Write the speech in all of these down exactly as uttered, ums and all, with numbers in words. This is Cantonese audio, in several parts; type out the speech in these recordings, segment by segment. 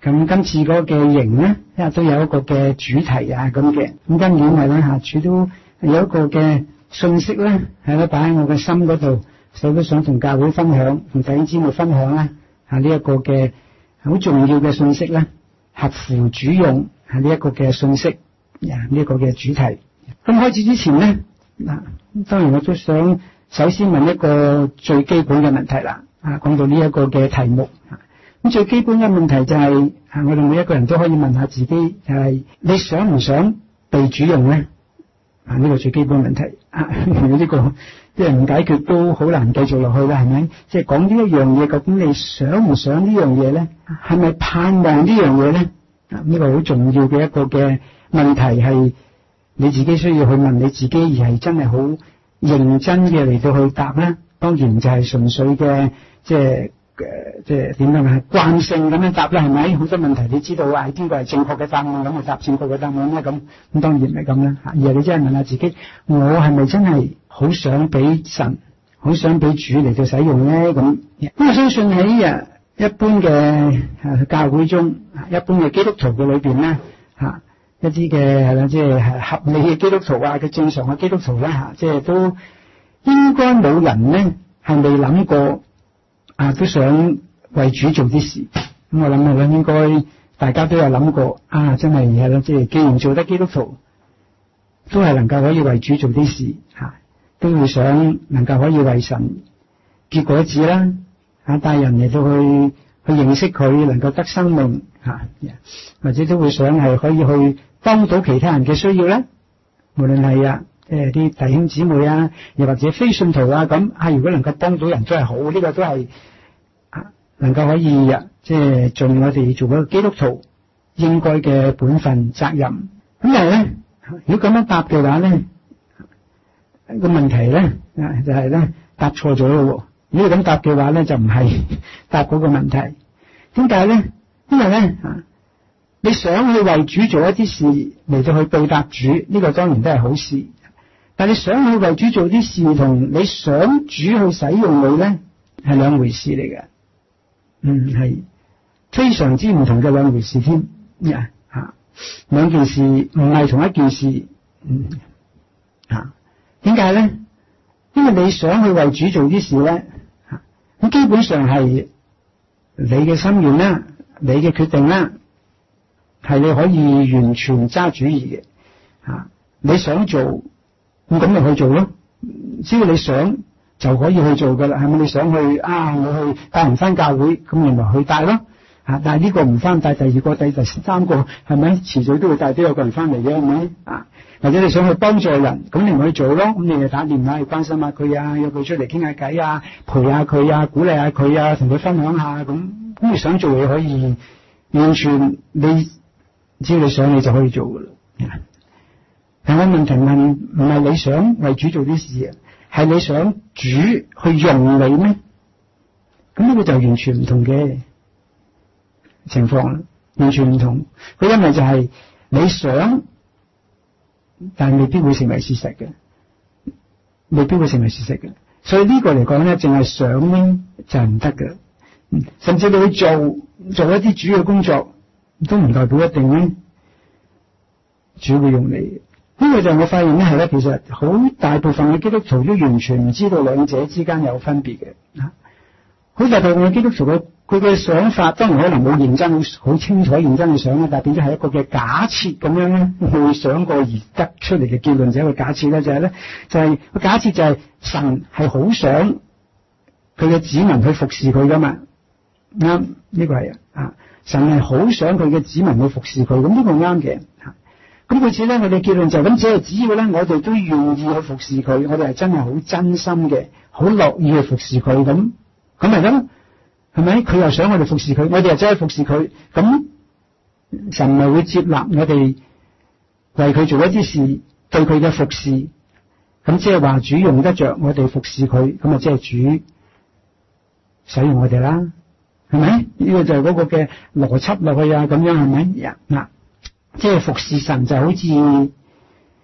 咁今次嗰個嘅營咧，因為都有一個嘅主題啊咁嘅。咁今年係咧下主都有一個嘅信息咧，係咧擺喺我嘅心嗰度，所以都想同教會分享，同弟兄姊妹分享咧，啊呢一個嘅好重要嘅信息咧，合乎主用係呢一個嘅信息，啊呢一個嘅主題。咁開始之前咧，嗱當然我都想首先問一個最基本嘅問題啦。啊，講到呢一個嘅題目，咁最基本嘅問題就係、是，啊，我哋每一個人都可以問下自己，就係、是、你想唔想被主用咧？啊，呢、這個最基本問題。啊，呢、這個即係唔解決都好難繼續落去啦，係咪？即係講呢一樣嘢，究竟你想唔想呢樣嘢咧？係咪盼望呢樣嘢咧？啊，呢、這個好重要嘅一個嘅問題係你自己需要去問你自己，而係真係好認真嘅嚟到去答咧。當然就係純粹嘅。即係誒，即係點樣啊？慣性咁樣答啦，係咪？好多問題你知道啊，邊個係正確嘅答案咁去答正確嘅答案咧？咁咁當然唔係咁啦。而係你真係問下自己，我係咪真係好想俾神，好想俾主嚟到使用咧？咁咁我相信喺誒一般嘅誒教會中，一般嘅基督徒嘅裏邊咧嚇，一啲嘅係啦，即係合理嘅基督徒啊，嘅正常嘅基督徒咧嚇，即係都應該冇人咧係未諗過。啊，都想為主做啲事，咁我諗係咧，應該大家都有諗過，啊，真係係咯，即係既然做得基督徒，都係能夠可以為主做啲事，吓、啊，都會想能夠可以為神結果子啦，啊，帶人嚟到去去認識佢，能夠得生命，吓、啊，或者都會想係可以去幫到其他人嘅需要咧，無論係啊。即係啲弟兄姊妹啊，又或者非信徒啊，咁啊，如果能夠幫到人都係好，呢、這個都係啊，能夠可以啊，即係盡我哋做一個基督徒應該嘅本分責任。咁但係咧，如果咁樣答嘅話咧，個問題咧啊就係、是、咧答錯咗咯。如果咁答嘅話咧，就唔係答嗰個問題。點解咧？因為咧啊，你想去為主做一啲事嚟到去報答主，呢、這個當然都係好事。但你想去為主做啲事，同你想主去使用你咧，係兩回事嚟嘅。嗯，係非常之唔同嘅兩回事添。呀，吓，兩件事唔係同一件事。嗯，吓，點解咧？因為你想去為主做啲事咧，吓，咁基本上係你嘅心願啦，你嘅決定啦，係你可以完全揸主意嘅。吓，你想做。咁咁咪去做咯，只要你想就可以去做噶啦，係咪？你想去啊，我去帶人翻教會，咁你咪去帶咯，啊！但係呢個唔翻帶第二個、第第三個，係咪？遲早都會帶都有個人翻嚟嘅，係咪？啊！或者你想去幫助人，咁你咪去做咯，咁你咪打電話去關心下佢啊，約佢出嚟傾下偈啊，陪下佢啊，鼓勵下佢啊，同佢分享下咁，咁你想做嘢可以完全你只要你想你就可以做噶啦。但係我問題問唔係你想為主做啲事啊，係你想主去用你咩？咁呢個就完全唔同嘅情況啦，完全唔同。佢因為就係你想，但係未必會成為事實嘅，未必會成為事實嘅。所以呢個嚟講咧，淨係想咧就係唔得嘅。甚至你去做做一啲主嘅工作，都唔代表一定咧主會用你。呢個就係我發現咧，係咧，其實好大部分嘅基督徒都完全唔知道兩者之間有分別嘅。啊，好大部分嘅基督徒嘅佢嘅想法，當然可能冇認真好好清楚認真去想啦，但係變咗係一個嘅假設咁樣咧，去想過而得出嚟嘅結論就係一個假設咧，就係咧，就係個假設就係神係好想佢嘅子民去服侍佢噶嘛。啱，呢個係啊，神係好想佢嘅子民去服侍佢，咁呢個啱嘅。咁故此咧，我哋結論就係咁，只係只要咧，我哋都願意去服侍佢，我哋係真係好真心嘅，好樂意去服侍佢，咁咁咪得咯，係咪？佢又想我哋服侍佢，我哋又真係服侍佢，咁神咪會接納我哋為佢做一啲事，對佢嘅服侍，咁即係話主用得着我哋服侍佢，咁啊即係主使用我哋啦，係咪？呢個就係嗰個嘅邏輯落去啊，咁樣係咪？嗱。即係服侍神就好似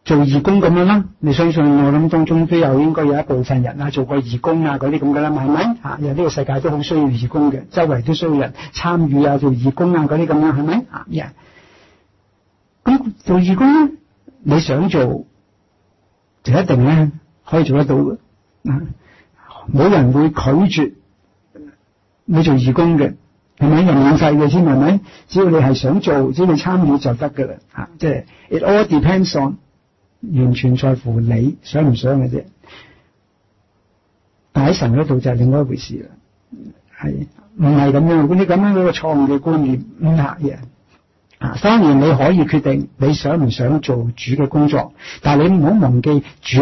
做義工咁樣啦。你相信我諗當中都有應該有一部分人啊做過義工啊嗰啲咁噶啦，係咪啊？因為呢個世界都好需要義工嘅，周圍都需要人參與啊做義工啊嗰啲咁樣，係咪啊？咁、yeah. 做義工咧，你想做就一定咧可以做得到嘅，冇人會拒絕你做義工嘅。係咪？又免費嘅先，係咪？只要你係想做，只要你參與就得噶啦。吓，即係 it all depends on， 完全在乎你想唔想嘅啫。但喺神嗰度就係另外一回事啦。係唔係咁樣？你咁樣嗰個錯誤嘅觀念唔係嘅。啊，當然你可以決定你想唔想做主嘅工作，但係你唔好忘記主。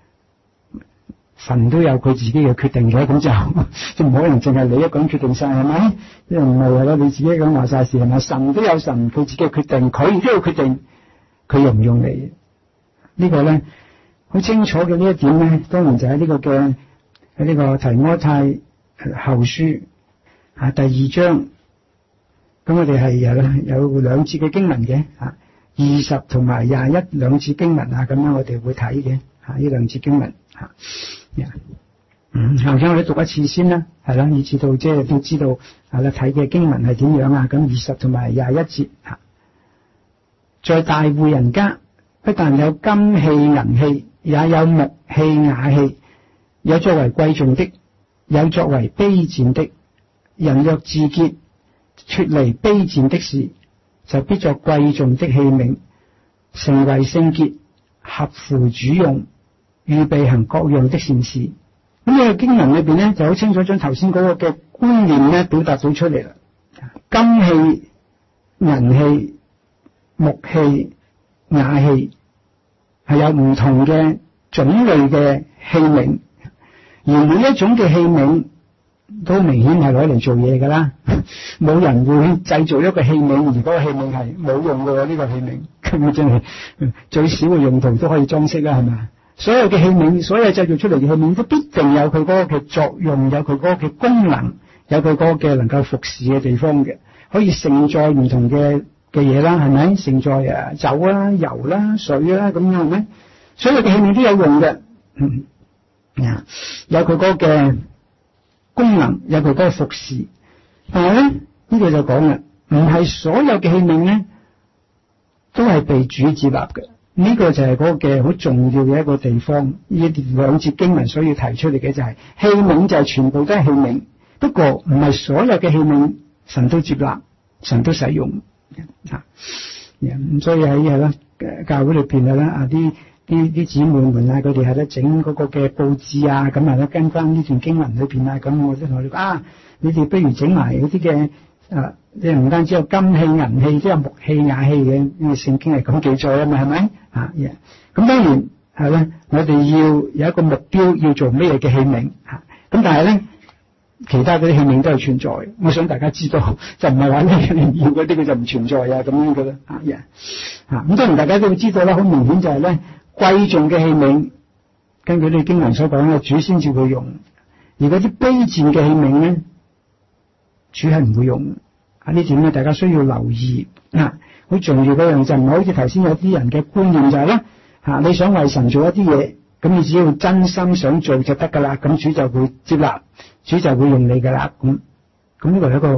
神都有佢自己嘅決定嘅，咁就即唔可能淨係你一個人決定晒，係咪？即係唔係話你自己咁話晒事，係咪？神都有神佢自己嘅決定，佢都要決定佢用唔用你。呢個咧好清楚嘅呢一點咧，當然就喺呢個嘅喺呢個提摩太後書啊第二章，咁我哋係有有兩節嘅經文嘅啊，二十同埋廿一兩節經文啊，咁樣我哋會睇嘅啊，呢兩節經文啊。Yeah. 嗯，頭先我哋讀一次先啦，係啦，以至到即係都知道係啦，睇嘅經文係點樣啊？咁二十同埋廿一節吓，在大戶人家，不但有金器銀器，也有木器瓦器，有作為貴重的，有作為卑賤的。人若自潔，脫離卑賤的事，就必作貴重的器皿，成為聖潔，合乎主用。預備行各樣的善事，咁呢個經文裏邊咧就好清楚將頭先嗰個嘅觀念咧表達到出嚟啦。金器、銀器、木器、瓦器係有唔同嘅種類嘅器皿，而每一種嘅器皿都明顯係攞嚟做嘢噶啦，冇人會製造一個器皿而嗰個器皿係冇用嘅。呢個器皿咁真係最少嘅用途都可以裝飾啦，係咪？所有嘅器皿，所有製造出嚟嘅器皿都必定有佢嗰個嘅作用，有佢嗰個嘅功能，有佢嗰個嘅能夠服侍嘅地方嘅，可以承載唔同嘅嘅嘢啦，係咪？承載啊酒啦、油啦、水啦，咁樣係咪？所有嘅器皿都有用嘅，嗯啊，有佢嗰個嘅功能，有佢嗰個服侍。但係咧呢度就講啦，唔係所有嘅器皿咧都係被主接納嘅。呢個就係嗰個嘅好重要嘅一個地方，呢兩節經文所要提出嚟嘅就係、是、器皿就係全部都係器皿，不過唔係所有嘅器皿神都接納，神都使用啊。咁所以喺係啦，教會裏邊係啦啊啲啲啲姊妹們啊，佢哋係咧整嗰個嘅佈置啊，咁係咧跟翻呢段經文裏邊啊，咁我都同佢哋啊，你哋不如整埋嗰啲嘅啊。即係唔單止有金器銀器，即係木器瓦器嘅，因為聖經係咁記載啊嘛，係咪啊？咁、yeah. 當然係咧，我哋要有一個目標，要做咩嘅器皿嚇。咁但係咧，其他嗰啲器皿都係存在。我想大家知道，就唔係話你要嗰啲佢就唔存在啊咁樣嘅啦。啊，嚇咁當然大家都會知道啦，好明顯就係咧貴重嘅器皿，根據呢經文所講嘅，主先至會用；而嗰啲卑賤嘅器皿咧，主係唔會用。啊！呢點咧，大家需要留意啊！好重要嗰樣就唔係好似頭先有啲人嘅觀念就係咧嚇，你想為神做一啲嘢，咁你只要真心想做就得噶啦，咁主就會接納，主就會用你噶啦。咁咁呢個係一個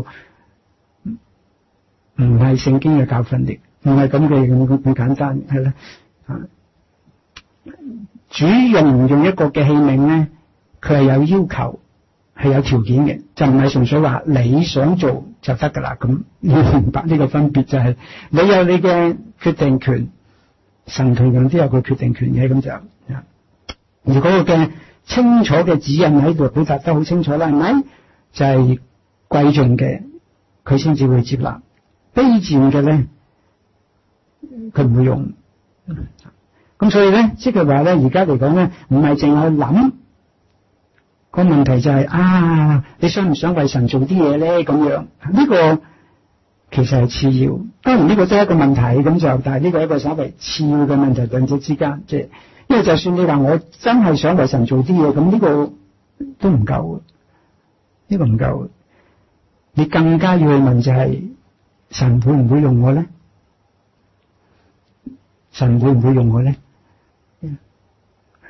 唔係聖經嘅教訓嚟，唔係咁嘅咁咁簡單係啦。啊，主用唔用一個嘅器皿咧，佢係有要求。係有條件嘅，就唔係純粹話你想做就得噶啦。咁要明白呢個分別就係、是、你有你嘅決定權，神同樣都有個決定權嘅。咁就而嗰個嘅清楚嘅指引喺度表達得好清楚啦，係咪？就係、是、貴重嘅佢先至會接納，卑賤嘅咧佢唔會用。咁所以咧，即係話咧，而家嚟講咧，唔係淨係諗。個問題就係、是、啊，你想唔想為神做啲嘢咧？咁樣呢、這個其實係次要，當然呢個都係一個問題咁就，但係呢個係一個稍微次要嘅問題，兩者之間即係，因為就算你話我真係想為神做啲嘢，咁呢個都唔夠，呢、這個唔夠，你更加要去問就係、是、神會唔會用我咧？神會唔會用我咧？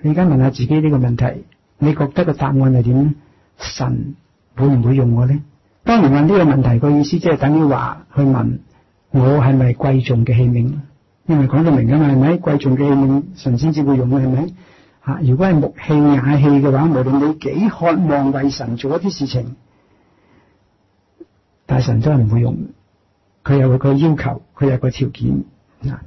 你而家問下自己呢個問題，你覺得個答案係點咧？神會唔會用我咧？當你問呢個問題個意思，即係等於話去問我係咪貴重嘅器皿？因為講到明㗎嘛，係咪貴重嘅器皿神先至會用嘅，係咪？吓，如果係木器瓦器嘅話，無論你幾渴望為神做一啲事情，但係神都係唔會用。佢有個要求，佢有個條件啊。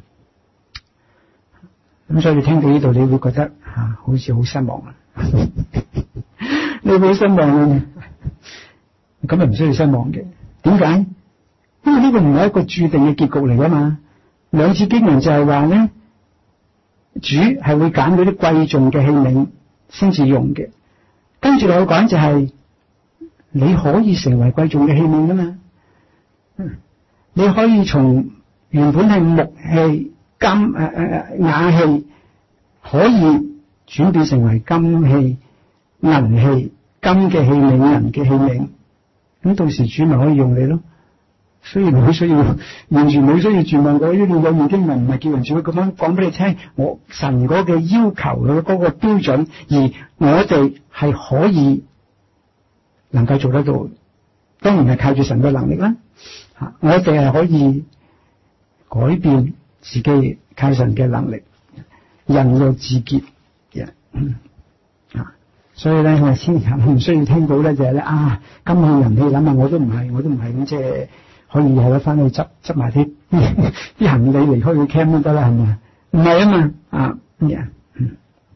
咁所以你聽到呢度，你會覺得吓、啊，好似好失望啊！你會失望啊？咁啊唔需要失望嘅。點解？因為呢個唔係一個注定嘅結局嚟噶嘛。兩次經文就係話咧，主係會揀嗰啲貴重嘅器皿先至用嘅。跟住落去講就係、是、你可以成為貴重嘅器皿噶嘛。你可以從原本係木器、金誒誒瓦器，可以轉變成為金器、銀器、金嘅器皿、銀嘅器皿。咁到時主咪可以用你咯。雖然冇需要，完全冇需要絕望。嗰啲你有念經文唔係叫人主咁樣講俾你聽，我神嗰嘅要求嘅嗰個標準，而我哋係可以能夠做得到。當然係靠住神嘅能力啦。吓，我哋係可以改變自己，靠神嘅能力，人若自潔嘅。啊，所以咧我哋千祈唔需要聽到咧就係咧啊，金器銀器，諗下我都唔係，我都唔係咁即係。可以係啦，翻去執執埋啲啲行李離開個 camp 都得啦，係咪？唔係啊嘛，啊，嗯，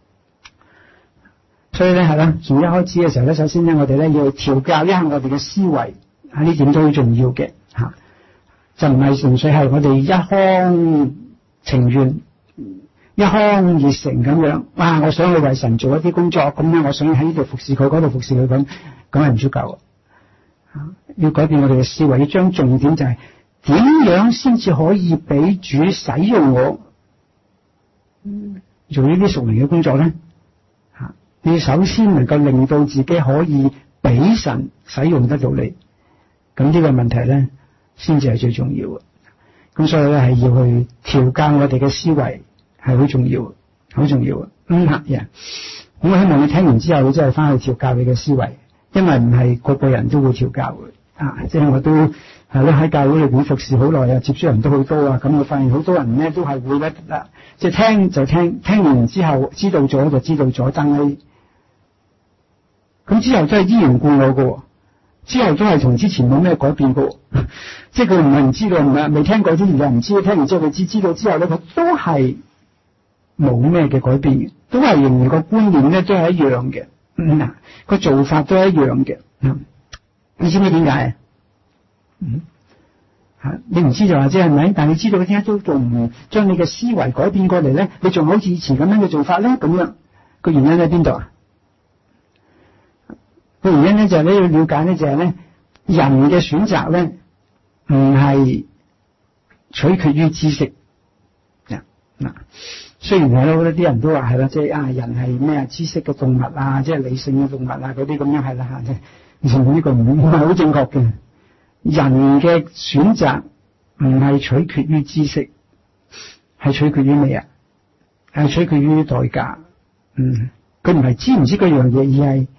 所以咧係啦，從一開始嘅時候咧，首先咧我哋咧要調教一下我哋嘅思維，啊呢點都好重要嘅吓、啊，就唔係純粹係我哋一腔情願、一腔熱誠咁樣，哇！我想去為神做一啲工作，咁咧我想喺呢度服侍佢，嗰度服侍佢，咁咁係唔足夠。要改變我哋嘅思維，要將重點就係點樣先至可以俾主使用我做呢啲屬靈嘅工作咧？吓，你首先能夠令到自己可以俾神使用得到你，咁呢個問題咧，先至係最重要嘅。咁所以咧係要去調教我哋嘅思維，係好重要，好重要嘅。嗯，客人，咁我希望你聽完之後，你真係翻去調教你嘅思維。因為唔係個個人都會調教嘅，啊，即係我都係咧喺教會裏邊服侍好耐啊，接觸人都好多啊，咁我發現好多人咧都係會咧，即係聽就聽，聽完之後知道咗就知道咗，但係咁之後真係依然故我嘅，之後都係同之前冇咩改變嘅，即係佢唔係唔知道，唔係未聽過之前就唔知，聽完之後佢知知道之後咧，佢都係冇咩嘅改變嘅，都係仍然個觀念咧都係一樣嘅。嗱、嗯，個做法都係一樣嘅、嗯。你知唔知點解？嗯，吓你唔知就話啫，係咪？但係你知道點解都仲唔將你嘅思維改變過嚟咧？你仲好似以前咁樣嘅做法咧？咁樣個原因喺邊度啊？個原因咧就係、是、你要了解咧，就係咧人嘅選擇咧唔係取決於知識。嗱、嗯。雖然係咯，好多啲人都話係啦，即係啊，人係咩啊，知識嘅動物啊，即係理性嘅動物啊，嗰啲咁樣係啦吓，即係呢個唔唔係好正確嘅。人嘅選擇唔係取決於知識，係取決於咩啊？係取決於代價。嗯，佢唔係知唔知嗰樣嘢，而係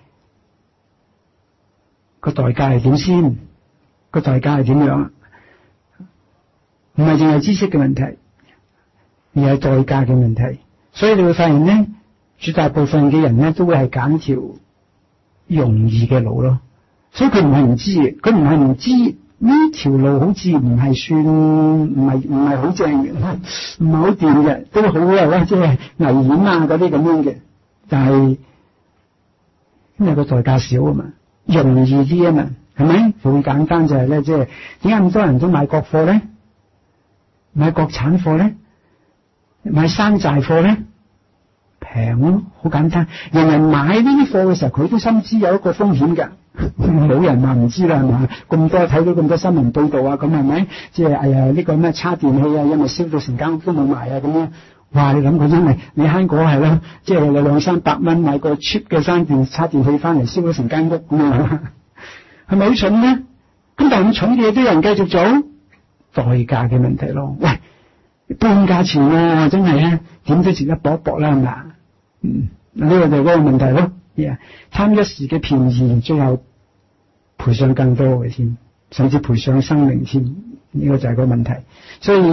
個代價係點先？個代價係點樣？唔係淨係知識嘅問題。而係代價嘅問題，所以你會發現咧，絕大部分嘅人咧都會係揀條容易嘅路咯。所以佢唔係唔知嘅，佢唔係唔知呢條路好似唔係算唔係唔係好正嘅，唔係好掂嘅，都好啦，即係危險啊嗰啲咁樣嘅。但係因為個代價少啊嘛，容易啲啊嘛，係咪？好簡單就係咧，即係點解咁多人都買國貨咧，買國產貨咧？買山寨貨咧，平咯，好簡單。人人買呢啲貨嘅時候，佢都深知有一個風險噶，冇人話唔知啦，係嘛？咁多睇到咁多新聞報道啊，咁係咪？即係哎呀呢個咩叉電器啊，因為燒到成間屋都冇埋啊，咁樣。哇！你諗佢真係你慳果係啦，即係你兩三百蚊買個 cheap 嘅山電叉電器翻嚟，燒到成間屋咁啊，係咪好蠢咧？咁但係咁蠢嘅嘢都有人繼續做，代價嘅問題咯。喂！半價錢啊，真係咧，點都值得搏一搏啦，係咪啊？嗯， 呢個就係嗰個問題咯。Yeah. 貪一時嘅便宜，最後賠上更多嘅添，甚至賠上生命添。呢、這個就係個問題。所以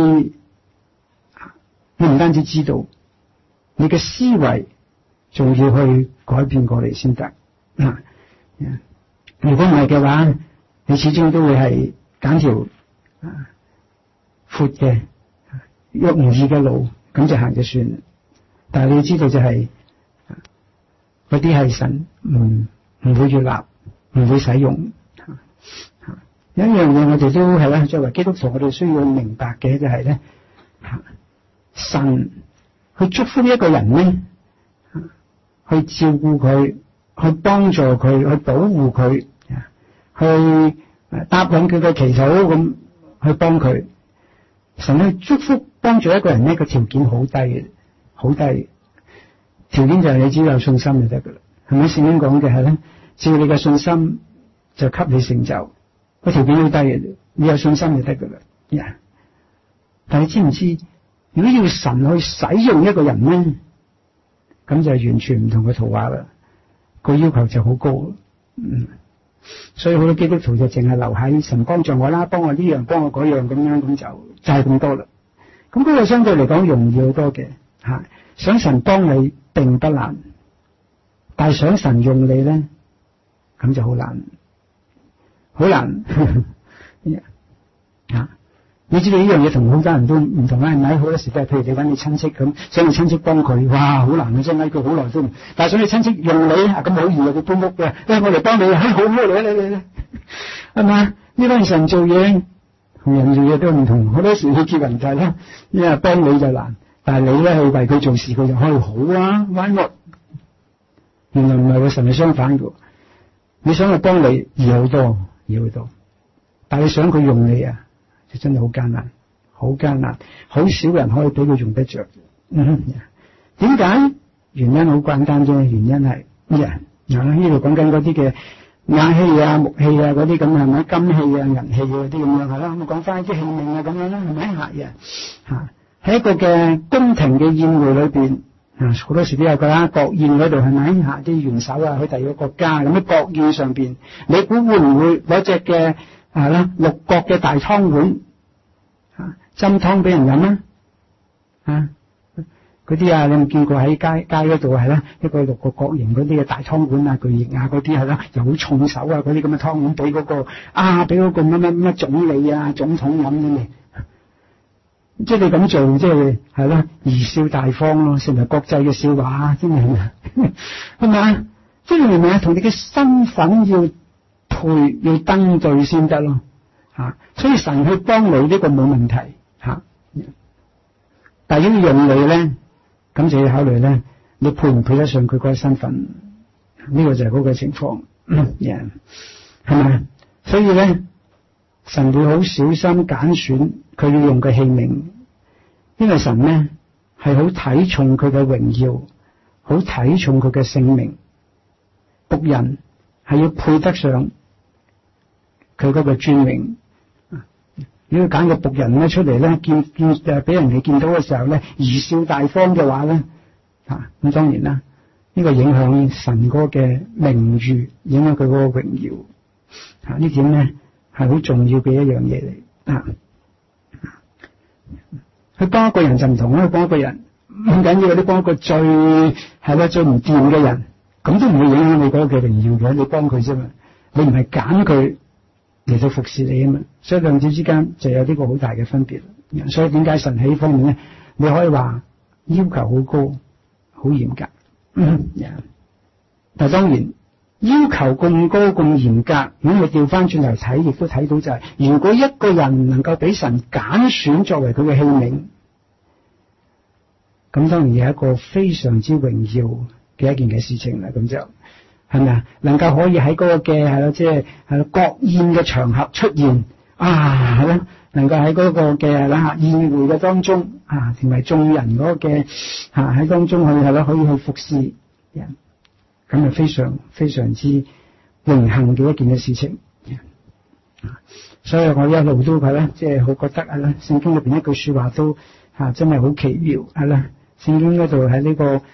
你唔單止知道，你嘅思維仲要去改變過嚟先得。啊，如果唔係嘅話，你始終都會係揀條啊闊嘅、容易嘅路，咁就行就算。但係你要知道就係、是。嗰啲係神唔唔會接納，唔會使用。有一樣嘢我哋都係啦，作為基督徒，我哋需要明白嘅就係咧，神去祝福一個人咧，去照顧佢，去幫助佢，去保護佢，去答應佢嘅祈禱，咁去幫佢。神去祝福幫助一個人咧，個條件好低嘅，好低。條件就係你只要有信心就得噶啦，係咪？聖經講嘅係咧，只要你嘅信心就給你成就，個條件好低嘅，你有信心就得噶啦。Yeah. 但係你知唔知，如果要神去使用一個人咧，咁就係完全唔同嘅圖畫啦，個要求就好高。嗯，所以好多基督徒就淨係留喺神幫助我啦，幫我呢樣，幫我嗰樣咁樣，咁就就係咁多啦。咁嗰個相對嚟講容易好多嘅吓。想神幫你並不難，但係想神用你咧，咁就好難，好難啊！你知道呢樣嘢同好多人都唔同啦，係咪？好多時都係譬如你揾你親戚咁，想你親戚幫佢，哇，好難嘅，真係佢好耐都唔，但係想你親戚用你啊，咁好易啊，佢搬屋嘅，誒，我嚟幫你，唉，好好嚟嚟嚟嚟，係嘛？呢班神做嘢同人做嘢都唔同，好多時佢叫人就係啦，因為幫你就難。但係你咧去為佢做事，佢就可以好啊 ，why not？原來唔係，個神係相反嘅。你想佢幫你易好多，易好多。但係你想佢用你啊，就真係好艱難，好艱難，好少人可以俾佢用得着。嗯，點解？原因好簡單啫，原因係咩啊？嗱，呢度講緊嗰啲嘅瓦器啊、木器啊嗰啲咁係咪？金器啊、銀器啊嗰啲咁樣係啦。咁講翻啲器皿啊咁樣啦，係咪？係啊，嚇。喺一個嘅宮廷嘅宴會裏邊，啊好多時都有噶啦，國宴嗰度係咪？嚇啲元首啊去第二個國家，咁喺國宴上邊，你估會唔會攞隻嘅係啦六角嘅大湯碗啊斟湯俾人飲啊？啊嗰啲啊，你有冇見過喺街街嗰度係啦一個六個角形嗰啲嘅大湯碗啊、巨型啊嗰啲係啦，又好重手啊嗰啲咁嘅湯碗俾嗰個啊俾嗰個乜乜乜總理啊總統飲嘅。即係你咁做，即係係啦，貽笑大方咯，成為國際嘅笑話，真係係咪？即係你明唔明啊？同你嘅身份要配要登對先得咯，吓、啊。所以神去幫你呢、這個冇問題，吓、啊。但係要用你咧，咁就要考慮咧，你配唔配得上佢嗰個身份？呢、這個就係嗰個情況，係、嗯、咪？所以咧。神會好小心揀選佢要用嘅器皿，因為神咧係好睇重佢嘅榮耀，好睇重佢嘅性命。僕人係要配得上佢嗰個尊榮。如果揀個僕人咧出嚟咧，見見誒俾人哋見到嘅時候咧，貽笑大方嘅話咧，啊咁當然啦，呢、這個影響神嗰嘅名譽，影響佢嗰個榮耀。啊呢點咧？係好重要嘅一樣嘢嚟啊！去幫一個人就唔同啦，去幫一個人唔緊要，你幫一個最係啦最唔掂嘅人，咁都唔會影響你嗰個嘅榮耀嘅，你幫佢啫嘛，你唔係揀佢嚟到服侍你啊嘛，所以兩者之間就有呢個好大嘅分別。所以點解神喺呢方面咧，你可以話要求好高、好嚴格。嗯，但係當然。要求咁高咁嚴格，如果你調翻轉頭睇，亦都睇到就係、是，如果一個人能夠俾神揀選作為佢嘅器皿，咁當然係一個非常之榮耀嘅一件嘅事情啦。咁就係咪啊？能夠可以喺嗰個嘅係咯，即係係咯國宴嘅場合出現啊，係咯，能夠喺嗰個嘅啦宴會嘅當中啊，成為眾人嗰個嘅啊喺當中去係咯，可以去服侍人。咁係非常非常之榮幸嘅一件嘅事情，所以我一路都係咧，即係好覺得係啦，聖經裏邊一句說話都吓真係好奇妙係啦。聖經嗰度喺呢個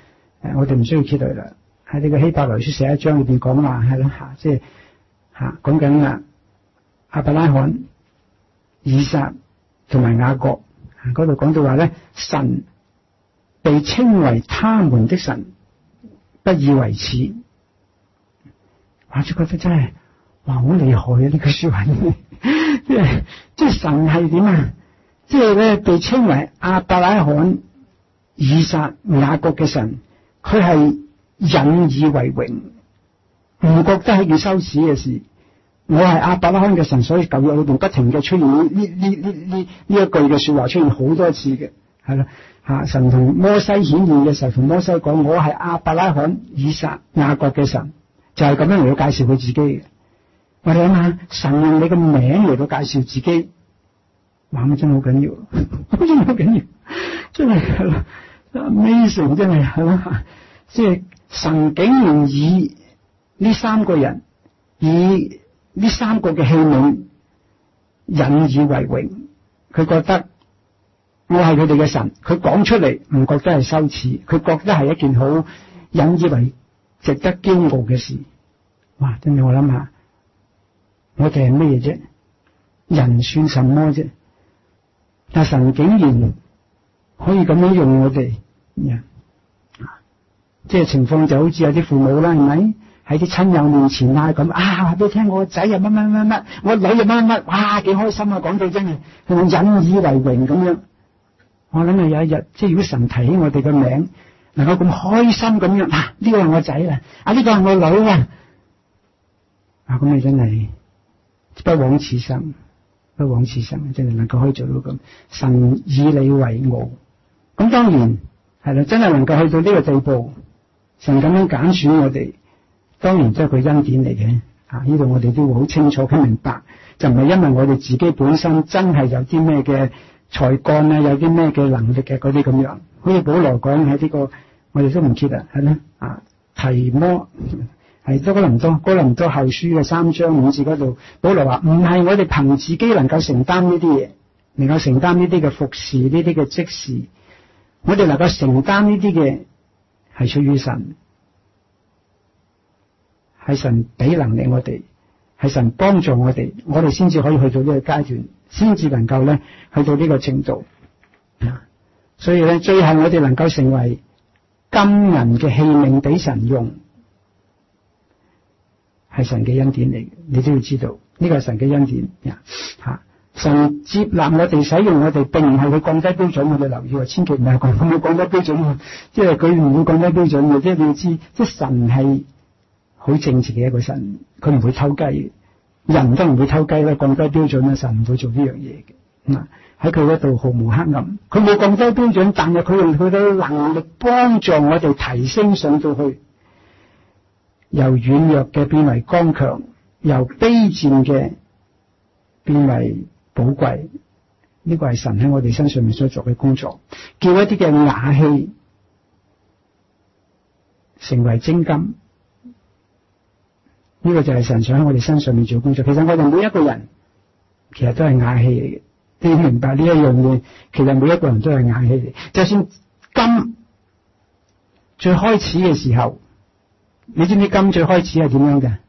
誒，我哋唔需要揭佢啦。喺呢個希伯來書十一章裏邊講話係啦嚇，即係嚇講緊啦，亞伯拉罕、以撒同埋雅各嗰度講到話咧，神被稱為他們的神，不以為恥。我就覺得真係哇好厲害啊！呢句說話，即係即係神係點啊？即係咧被稱為亞伯拉罕、以撒、雅各嘅神，佢係引以為榮，唔覺得係件羞恥嘅事。我係亞伯拉罕嘅神，所以舊約裏邊不停嘅出現呢呢呢呢呢呢一句嘅說話出現好多次嘅，係啦吓。神同摩西顯現嘅時候，同摩西講：我係亞伯拉罕、以撒、雅各嘅神，就係咁樣嚟到介紹佢自己嘅。我哋諗下，神用你嘅名嚟到介紹自己，哇！咁真係好緊要，真係好緊要，真係係啦，Amazing 真係係啦，即係神竟然以呢三個人，以呢三個嘅器皿引以為榮，佢覺得我係佢哋嘅神，佢講出嚟唔覺得係羞恥，佢覺得係一件好引以為值得驕傲嘅事。哇！真係我諗下，我哋係咩嘢啫？人算什麼啫？但神竟然可以咁樣用我哋，即係情況就好似有啲父母啦，係咪？喺啲親友面前啊咁啊，話俾你聽我個仔又乜乜乜乜，我女又乜乜乜，哇幾開心啊！講到真係引以為榮咁樣。我諗啊有一日，即係如果神提起我哋嘅名，能夠咁開心咁樣，啊呢個係我仔啦，啊呢個係我女啊，啊咁你真係不枉此生，不枉此生，真係能夠可以做到咁，神以你為傲。咁當然係啦，真係能夠去到呢個地步，神咁樣揀選我哋。當然都係佢恩典嚟嘅，啊！呢度我哋都會好清楚佢明白，就唔係因為我哋自己本身真係有啲咩嘅才幹啊，有啲咩嘅能力嘅嗰啲咁樣。好似保羅講喺呢個，我哋都唔揭啊，係咩啊？提摩係多哥林多哥林多後書嘅三章五節嗰度，保羅話唔係我哋憑自己能夠承擔呢啲嘢，能夠承擔呢啲嘅服侍，呢啲嘅職事，我哋能夠承擔呢啲嘅係出於神。係神俾能力我哋，係神幫助我哋，我哋先至可以去到呢個階段，先至能夠咧去到呢個程度。所以咧，最後我哋能夠成為金銀嘅器皿俾神用，係神嘅恩典嚟嘅，你都要知道呢個係神嘅恩典。吓，神接納我哋，使用我哋，並唔係佢降低標準。我哋留意啊，千祈唔係講佢降低標準，即係佢唔會降低標準嘅。即係你要知，即係神係好正直嘅一個神，佢唔會偷雞，人都唔會偷雞啦，降低標準啦，神唔會做呢樣嘢嘅。嗱，喺佢嗰度毫無黑暗，佢冇降低標準，但係佢用佢嘅能力幫助我哋提升上到去，由軟弱嘅變為剛強，由卑賤嘅變為寶貴。呢個係神喺我哋身上面所做嘅工作，叫一啲嘅瓦器成為精金。呢個就係神想喺我哋身上面做工作。其實我哋每一個人其實都係瓦器嚟嘅，你要明白呢一樣嘢。其實每一個人都係瓦器嚟。就算金最開始嘅時候，你知唔知金最開始係點樣嘅？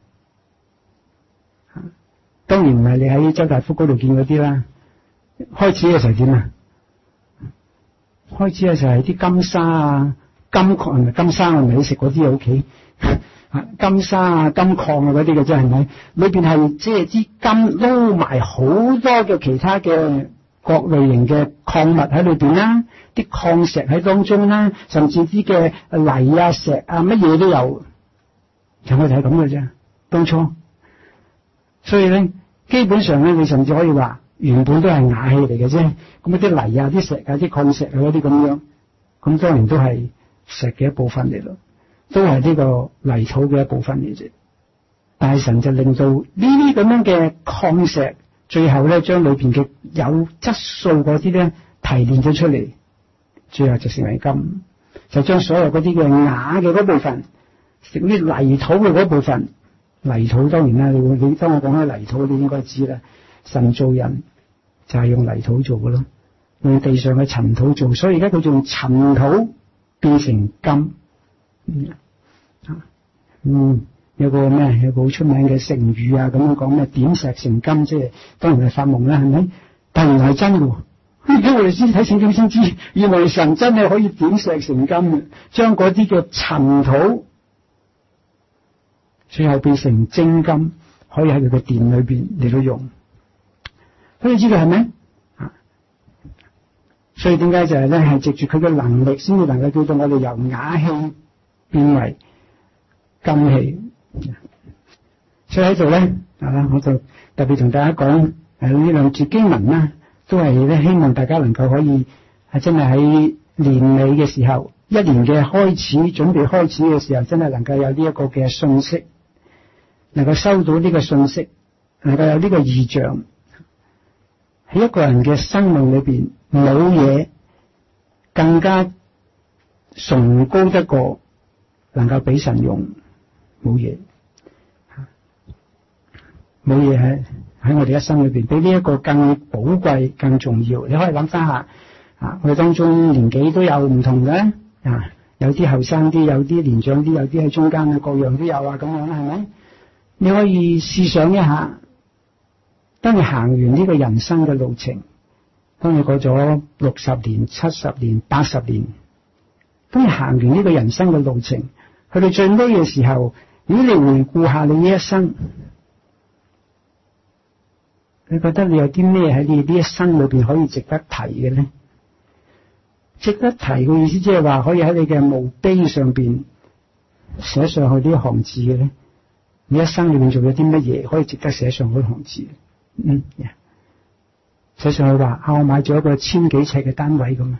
當然唔係你喺周大福嗰度見嗰啲啦。開始嘅時候點啊？開始嘅時候係啲金沙啊、金礦唔係金沙，我唔係你食嗰啲喺屋企。金沙啊、金礦啊嗰啲嘅啫，係咪？裏邊係即係啲金撈埋好多嘅其他嘅各類型嘅礦物喺裏邊啦，啲礦石喺當中啦，甚至啲嘅泥啊、石啊乜嘢都有，就我哋係咁嘅啫。當初，所以咧，基本上咧，你甚至可以話原本都係瓦器嚟嘅啫。咁啲泥啊、啲石啊、啲礦石啊嗰啲咁樣，咁當然都係石嘅一部分嚟咯。都係呢個泥土嘅一部分嚟啫，但係神就令到呢啲咁樣嘅礦石，最後咧將裏邊嘅有質素嗰啲咧提煉咗出嚟，最後就成為金，就將所有嗰啲嘅瓦嘅嗰部分，食啲泥土嘅嗰部分，泥土當然啦，你你當我講開泥土，你應該知啦，神造人就係用泥土做嘅咯，用地上嘅塵土做，所以而家佢用塵土變成金。 嗯啊嗯。有個咩？有個好出名嘅成語啊，咁樣講咩？點石成金，即係當然係發夢啦，係咪？但原來係真嘅。而家我哋先睇聖經先知，原來神真係可以點石成金嘅，將嗰啲嘅塵土，最後變成精金，可以喺佢嘅殿裏邊嚟到用。所以知道係咪？啊，所以點解就係咧？係藉住佢嘅能力，先至能夠叫到我哋由瓦器變為金器。所以喺度咧，啊，我就特別同大家講，誒呢兩節經文啦，都係咧希望大家能夠可以係真係喺年尾嘅時候，一年嘅開始準備開始嘅時候，真係能夠有呢一個嘅信息，能夠收到呢個信息，能夠有呢個異象，喺一個人嘅生命裏邊，冇嘢更加崇高得過能夠俾神用。冇嘢，冇嘢喺喺我哋一生裏邊，比呢一個更寶貴、更重要。你可以諗翻下，啊，我哋當中年紀都有唔同嘅，啊，有啲後生啲，有啲年長啲，有啲喺中間嘅，各樣都有啊，咁樣係咪？你可以試想一下，當你行完呢個人生嘅路程，當你過咗六十年、七十年、八十年，當你行完呢個人生嘅路程，去到最尾嘅時候。如果你回顧下你呢一生，你覺得你有啲咩喺你呢一生裏邊可以值得提嘅咧？值得提嘅意思即係話可以喺你嘅墓碑上邊寫上去呢一行字嘅咧？你一生裏邊做咗啲乜嘢可以值得寫上嗰行字？嗯，寫上去話啊，我買咗一個千幾尺嘅單位咁啊。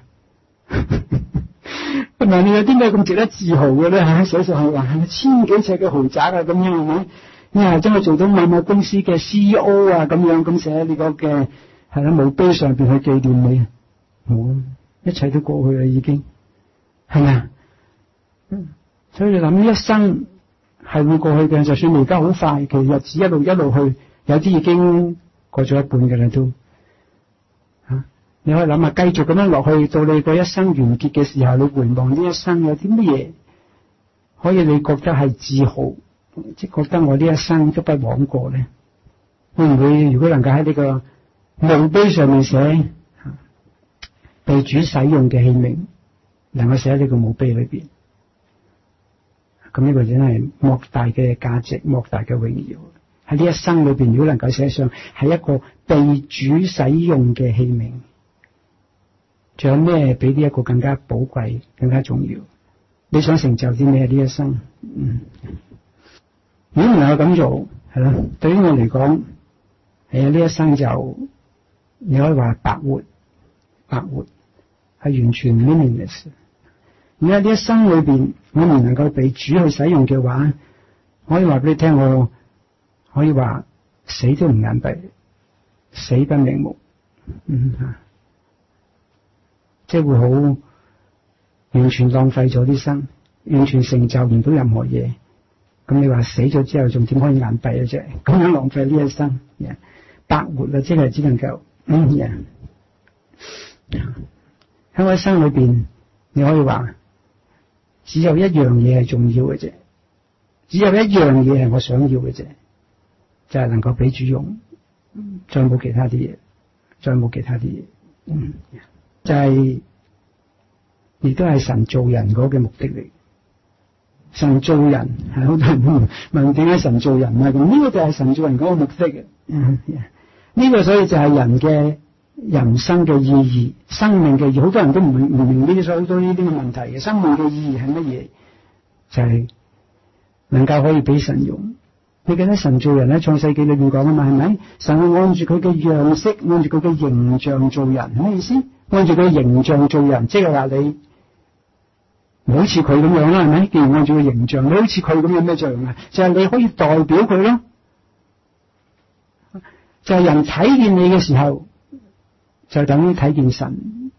嗱，你有啲咩咁值得自豪嘅咧？吓，寫上去話係咪千幾尺嘅豪宅啊？咁樣係咪？你係真係做到某某公司嘅 C E O 啊？咁樣咁寫你個嘅係啦，墓碑上邊去紀念你，冇，一切都過去啦，已經係咪啊？所以你諗呢一生係會過去嘅，就算你而家好快，其實日子一路一路去，有啲已經過咗一半嘅啦都。你可以諗下，繼續咁樣落去，到你個一生完結嘅時候，你回望呢一生有啲乜嘢可以你覺得係自豪，即係覺得我呢一生都不枉過咧？會唔會如果能夠喺呢個墓碑上面寫被主使用嘅器皿，能夠寫喺呢個墓碑裏邊，咁呢個真係莫大嘅價值，莫大嘅榮耀。喺呢一生裏邊，如果能夠寫上係一個被主使用嘅器皿。仲有咩比呢一個更加寶貴、更加重要？你想成就啲咩呢一生？嗯，如果唔能夠咁做，係啦，對於我嚟講，係呢一生就你可以話白活，白活係完全 meaningless。而喺呢一生裏邊，我唔能夠被主去使用嘅話，我可以話俾你聽，我可以話死都唔眼閉，死不瞑目。嗯吓。即係會好完全浪費咗啲生，完全成就唔到任何嘢。咁你話死咗之後仲點可以眼閉啊？啫，咁樣浪費呢一生，yeah. 白活啦，即係只能夠嗯喺、yeah. 我一生裏邊，你可以話只有一樣嘢係重要嘅啫，只有一樣嘢係我想要嘅啫，就係、是、能夠俾主用，再冇其他啲嘢，再冇其他啲嘢，嗯。Yeah. 就係、是，亦都係神造人嗰個目的嚟。神造人係好多人問問點解神造人啊？咁呢個就係神造人嗰個目的嘅。嗯，呢個所以就係人嘅人生嘅意義，生命嘅意義。好多人都唔明唔明呢啲所好多呢啲嘅問題嘅。生命嘅意義係乜嘢？就係、是、能夠可以俾神用。你記得神造人喺創世記裏邊講啊嘛，係咪？神會按住佢嘅樣式，按住佢嘅形象造人，係咩意思？按住佢嘅形象造人，即係話你唔好似佢咁樣啦，係咪？既然按住佢形象，你好似佢咁有咩作用啊？就係、是、你可以代表佢咯。就係、是、人睇見你嘅時候，就等於睇見神。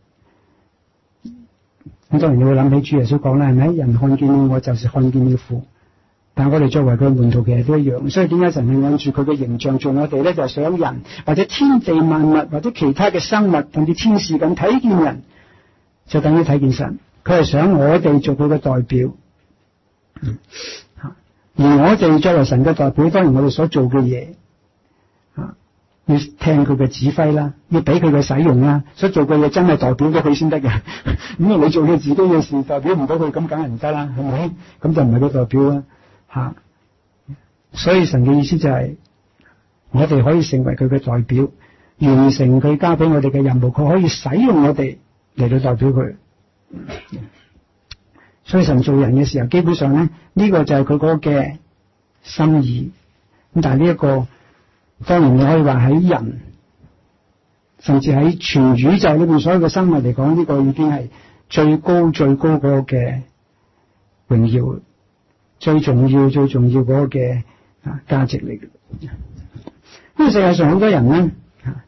咁當然你會諗起主耶穌講啦，係咪？人看見你，我就是看見你父。但係我哋作為佢門徒，其實都一樣。所以點解神係按住佢嘅形象做我哋咧？就係、是、想人或者天地萬物或者其他嘅生物，甚至天使咁睇見人，就等於睇見神。佢係想我哋做佢嘅代表， 嗯而我哋作為神嘅代表，當然我哋所做嘅嘢啊，要聽佢嘅指揮啦，要俾佢嘅使用啦。所做嘅嘢真係代表咗佢先得嘅。咁你做你自己嘅事，代表唔到佢，咁梗係唔得啦，係咪？咁就唔係佢代表啦。吓、啊，所以神嘅意思就係、是，我哋可以成為佢嘅代表，完成佢交俾我哋嘅任務，佢可以使用我哋嚟到代表佢。所以神做人嘅時候，基本上咧，呢、這個就係佢嗰個嘅心意。咁但係呢一個，當然你可以話喺人，甚至喺全宇宙裏面所有嘅生物嚟講，呢、這個已經係最高最高嗰個嘅榮耀，最重要最重要嗰個嘅啊價值嚟嘅。呢個世界上好多人咧，吓，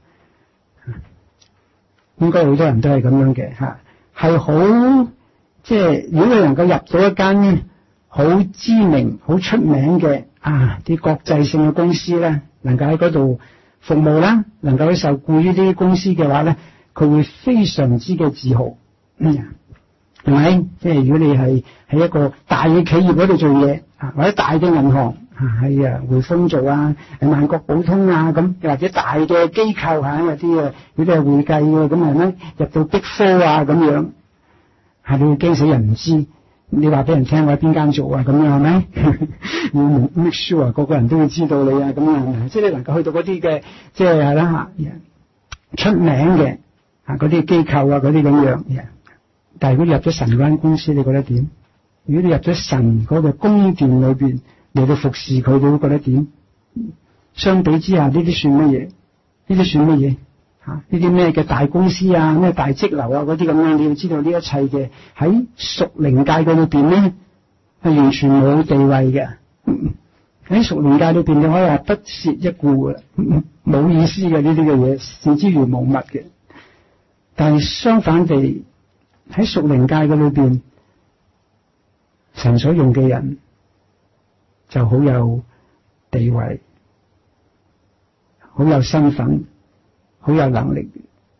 應該好多人都係咁樣嘅吓，係好。即係如果你能夠入到一間咧好知名、好出名嘅啊啲國際性嘅公司咧，能夠喺嗰度服務啦，能夠去受雇於呢啲公司嘅話咧，佢會非常之嘅自豪，係咪？即係如果你係喺一個大嘅企業嗰度做嘢啊，或者大嘅銀行啊，喺啊匯豐做啊，喺萬國寶通啊咁，或者大嘅機構嚇有啲啊，嗰啲係會計嘅咁係咪？入到 Big Four啊咁樣。係你會驚死人唔知，你話俾人聽我喺邊間做啊咁樣係咪？要 make sure 啊，個個人都會知道你啊咁樣，即係你能夠去到嗰啲嘅，即係係啦嚇，出名嘅啊嗰啲機構啊嗰啲咁樣。但係如果你入咗神嗰間公司，你覺得點？如果你入咗神嗰個宮殿裏邊嚟到服侍佢，你會覺得點？相比之下，呢啲算乜嘢？呢啲算乜嘢？呢啲咩嘅大公司啊，咩大積流啊，嗰啲咁樣，你要知道呢一切嘅喺屬靈界嘅裏邊咧，係完全冇地位嘅。喺屬靈界裏邊，你可以話不屑一顧嘅，冇意思嘅呢啲嘅嘢，視之如無物嘅。但係相反地，喺屬靈界嘅裏邊，神所用嘅人就好有地位，好有身份。好有能力。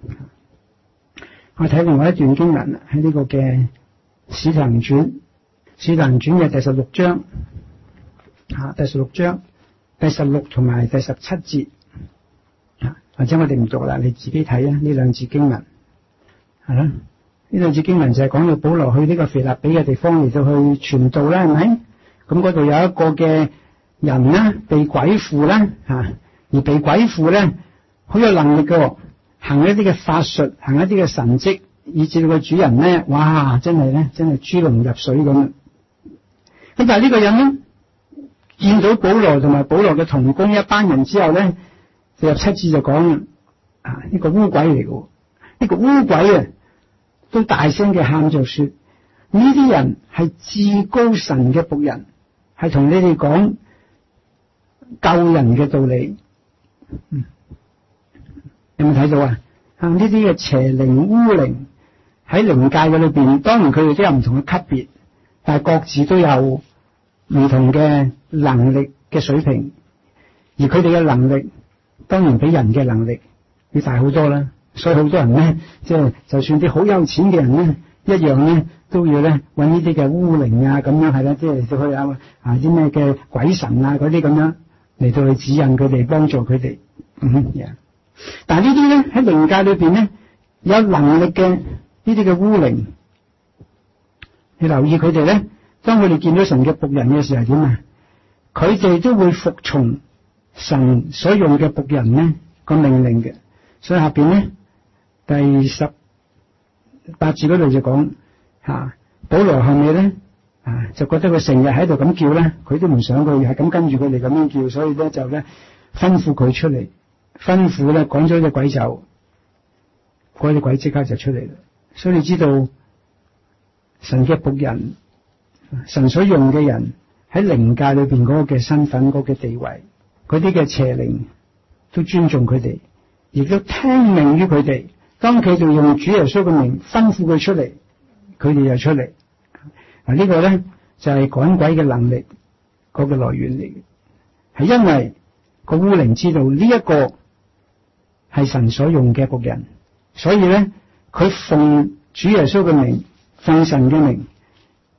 我睇另外一段經文喺呢個嘅《使徒行傳》，《使徒行傳》嘅第十六章，啊，第十六章第十六同埋第十七節，啊，或者我哋唔讀啦，你自己睇啊。呢兩節經文係啦，呢兩節經文就係講到保羅去呢個腓立比嘅地方嚟到去傳道啦，係咪？咁嗰度有一個嘅人啦，被鬼附啦，啊，而被鬼附咧。好有能力嘅，行一啲嘅法術，行一啲嘅神蹟，以至到個主人咧，哇！真係咧，真係豬籠入水咁。咁但係呢個人咧，見到保羅同埋保羅嘅同工一班人之後咧，第十七節就講啊，呢個污鬼嚟嘅，呢個污鬼啊，都大聲嘅喊着說：呢啲人係至高神嘅僕人，係同你哋講救人嘅道理。嗯。有冇睇到啊？啊，呢啲嘅邪靈污靈喺靈界嘅裏邊，當然佢哋都有唔同嘅級別，但係各自都有唔同嘅能力嘅水平，而佢哋嘅能力當然比人嘅能力要大好多啦。所以好多人咧，即係就算啲好有錢嘅人咧，一樣咧都要咧揾呢啲嘅污靈啊，咁樣係啦，即係去有啊啲咩嘅鬼神啊嗰啲咁樣嚟到去指引佢哋，幫助佢哋。嗯，yeah. 但係呢啲咧喺靈界裏邊咧有能力嘅呢啲嘅污靈，你留意佢哋咧，當佢哋見到神嘅僕人嘅時候點啊？佢哋都會服從神所用嘅僕人咧個命令嘅。所以下邊咧第十八字嗰度就講吓、啊，保羅後尾咧啊就覺得佢成日喺度咁叫咧，佢都唔想佢係咁跟住佢哋咁樣叫，所以咧就咧吩咐佢出嚟。吩咐咧，趕咗隻鬼走，嗰隻鬼即刻就出嚟啦。所以你知道神嘅僕人，神所用嘅人喺靈界裏邊嗰個嘅身份、嗰個嘅地位，嗰啲嘅邪靈都尊重佢哋，亦都聽命於佢哋。當佢哋用主耶穌嘅名吩咐佢出嚟，佢哋就出嚟。嗱，呢個咧就係趕鬼嘅能力嗰個來源嚟嘅，係因為個污靈知道呢一個係神所用嘅僕人，所以咧佢奉主耶穌嘅名，奉神嘅名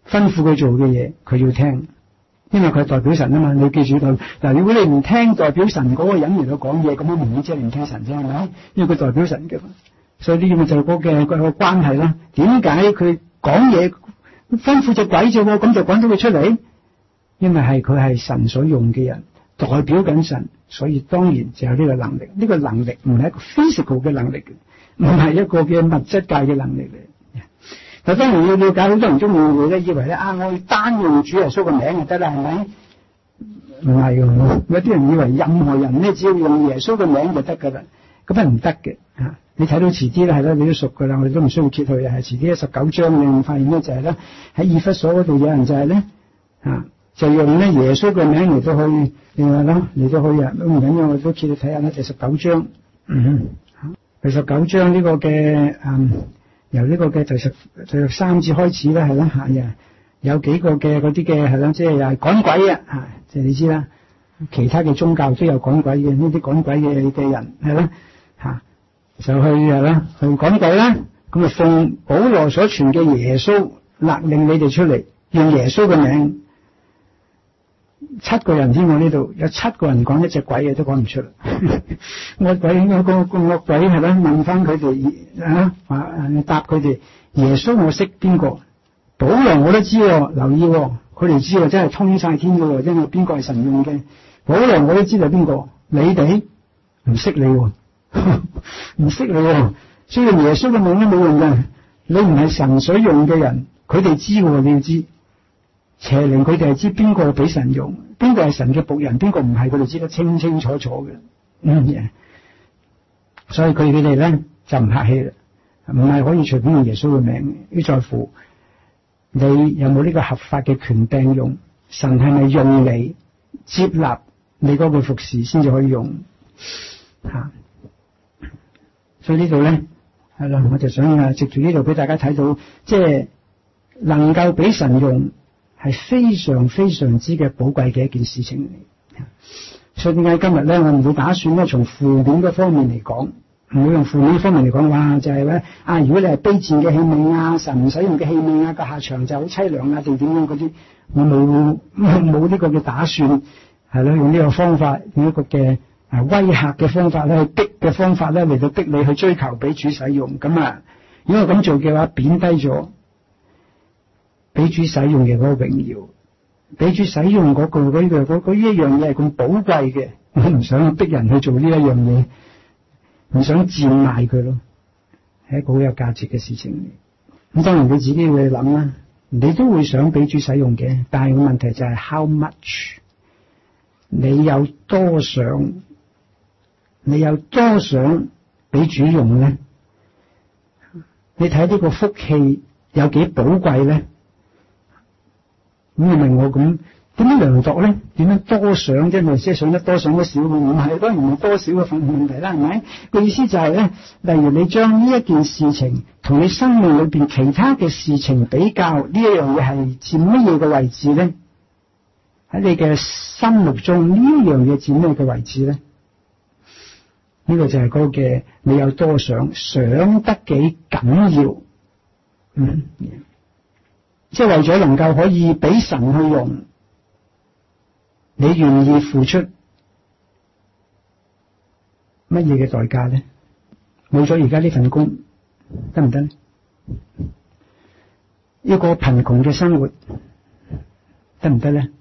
吩咐佢做嘅嘢，佢要聽，因為佢係代表神啊嘛。你記住佢嗱，如果你唔聽代表神嗰個人嚟到講嘢，咁樣明顯即係唔聽神啫，係咪？因為佢代表神嘅，所以呢個就係嗰嘅個關係啦。點解佢講嘢吩咐隻鬼啫？咁就趕到佢出嚟？因為係佢係神所用嘅人，代表緊神，所以當然就有呢個能力。呢個能力唔係一個 physical 嘅能力，唔係一個嘅物質界嘅能力嚟。但當然要了解，好多人中意會咧，以為咧啊，我要單用主耶穌個名就得啦，係咪？唔係嘅，有啲人以為任何人咧，只要用耶穌個名就得噶啦，咁係唔得嘅嚇。你睇到遲啲啦，係啦，你都熟噶啦，我哋都唔需要揭去啊。係遲啲十九章你發現咧就係咧喺以弗所嗰度有人就係咧嚇。就用咧耶穌嘅名嚟到去，另外啦嚟到去啊，都唔緊要，我都揭你睇下啦。第十九章，嗯，第十九章呢個嘅嗯，由呢個嘅第十第十三節開始啦，係啦嚇，有幾個嘅嗰啲嘅係啦，即係又係趕鬼啊嚇，即係你知啦，其他嘅宗教都有趕鬼嘅，呢啲趕鬼嘅嘅人係啦嚇，就去係啦去趕鬼啦，咁啊奉保羅所傳嘅耶穌勒令你哋出嚟，用耶穌嘅名。七個人添，我呢度有七個人講一隻鬼嘢都講唔出啦。惡鬼應該個個惡鬼係啦，問翻佢哋啊，答佢哋耶穌我識邊個？保羅我都知，留意佢哋知，真係通晒天嘅，因為邊個係神用嘅？保羅我都知道邊個，你哋唔識你，唔識你，所以耶穌嘅名都冇用嘅。你唔係神所用嘅人，佢哋知，你要知。邪靈佢哋係知邊個俾神用，邊個係神嘅僕人，邊個唔係，佢哋知得清清楚楚嘅。嗯，所以佢佢哋咧就唔客氣啦，唔係可以隨便用耶穌嘅名，要在乎你有冇呢個合法嘅權柄用，神係咪用你接納你嗰個服侍先至可以用吓。所以呢度咧係啦，我就想啊藉住呢度俾大家睇到，即係能夠俾神用。係非常非常之嘅寶貴嘅一件事情嚟，所以點解今日咧我唔會打算咧從負面嗰方面嚟講，唔會用負面方面嚟講，哇就係、是、咧啊如果你係卑賤嘅器皿啊，神唔使用嘅器皿啊，個下場就好凄涼啊，定點樣嗰啲，我冇冇呢個嘅打算，係咯，用呢個方法，用一個嘅啊威嚇嘅方法咧，去逼嘅方法咧嚟到逼你去追求俾主使用，咁啊如果咁做嘅話，貶低咗俾主使用嘅嗰個榮耀，俾主使用嗰、嗰個嗰、嗰個嗰嗰呢一樣嘢係咁寶貴嘅，我唔想逼人去做呢一樣嘢，唔想賤賣佢咯，係一個好有價值嘅事情。咁當然佢自己會諗啦，你都會想俾主使用嘅，但係個問題就係 how much， 你有多想，你有多想俾主用咧？你睇呢個福氣有幾寶貴咧？咁你問我咁點樣量度咧？點樣多想啫？咪即係想得多想得少？唔係當然唔係多少嘅問問題啦，係咪？個意思就係咧，例如你將呢一件事情同你生命裏邊其他嘅事情比較，呢一樣嘢係佔乜嘢嘅位置咧？喺你嘅心目中呢一樣嘢佔咩嘅位置咧？呢個就係嗰個嘅你有多想，想得幾緊要？嗯。即係為咗能夠可以俾神去用，你願意付出乜嘢嘅代價咧？冇咗而家呢份工得唔得咧？一個貧窮嘅生活得唔得咧？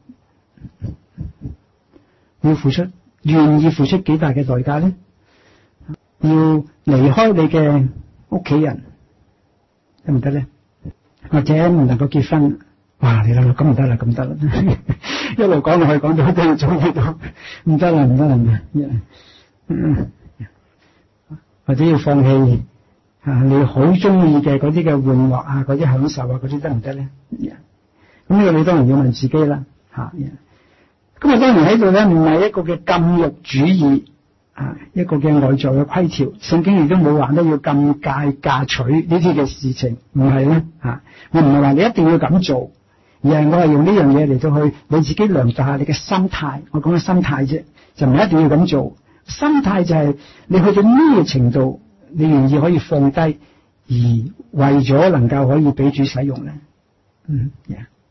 要付出，願意付出幾大嘅代價咧？要離開你嘅屋企人得唔得咧？或者唔能夠結婚，哇！你諗下咁唔得啦，咁得啦，一路講落去講到都要總結到，唔得啦，唔得啦，唔得，嗯，或者要放棄啊你好中意嘅嗰啲嘅玩樂啊，嗰啲享受啊，嗰啲得唔得咧？咁呢個你當然要問自己啦，吓。咁啊，當然喺度咧，唔係一個嘅禁欲主義。啊，一個嘅外在嘅規條，聖經亦都冇話咧要禁戒嫁娶呢啲嘅事情，唔係咧嚇。我唔係話你一定要咁做，而係我係用呢樣嘢嚟到去你自己量度下你嘅心態。我講嘅心態啫，就唔係一定要咁做。心態就係你去到咩程度，你願意可以放低，而為咗能夠可以俾主使用咧。嗯，yeah.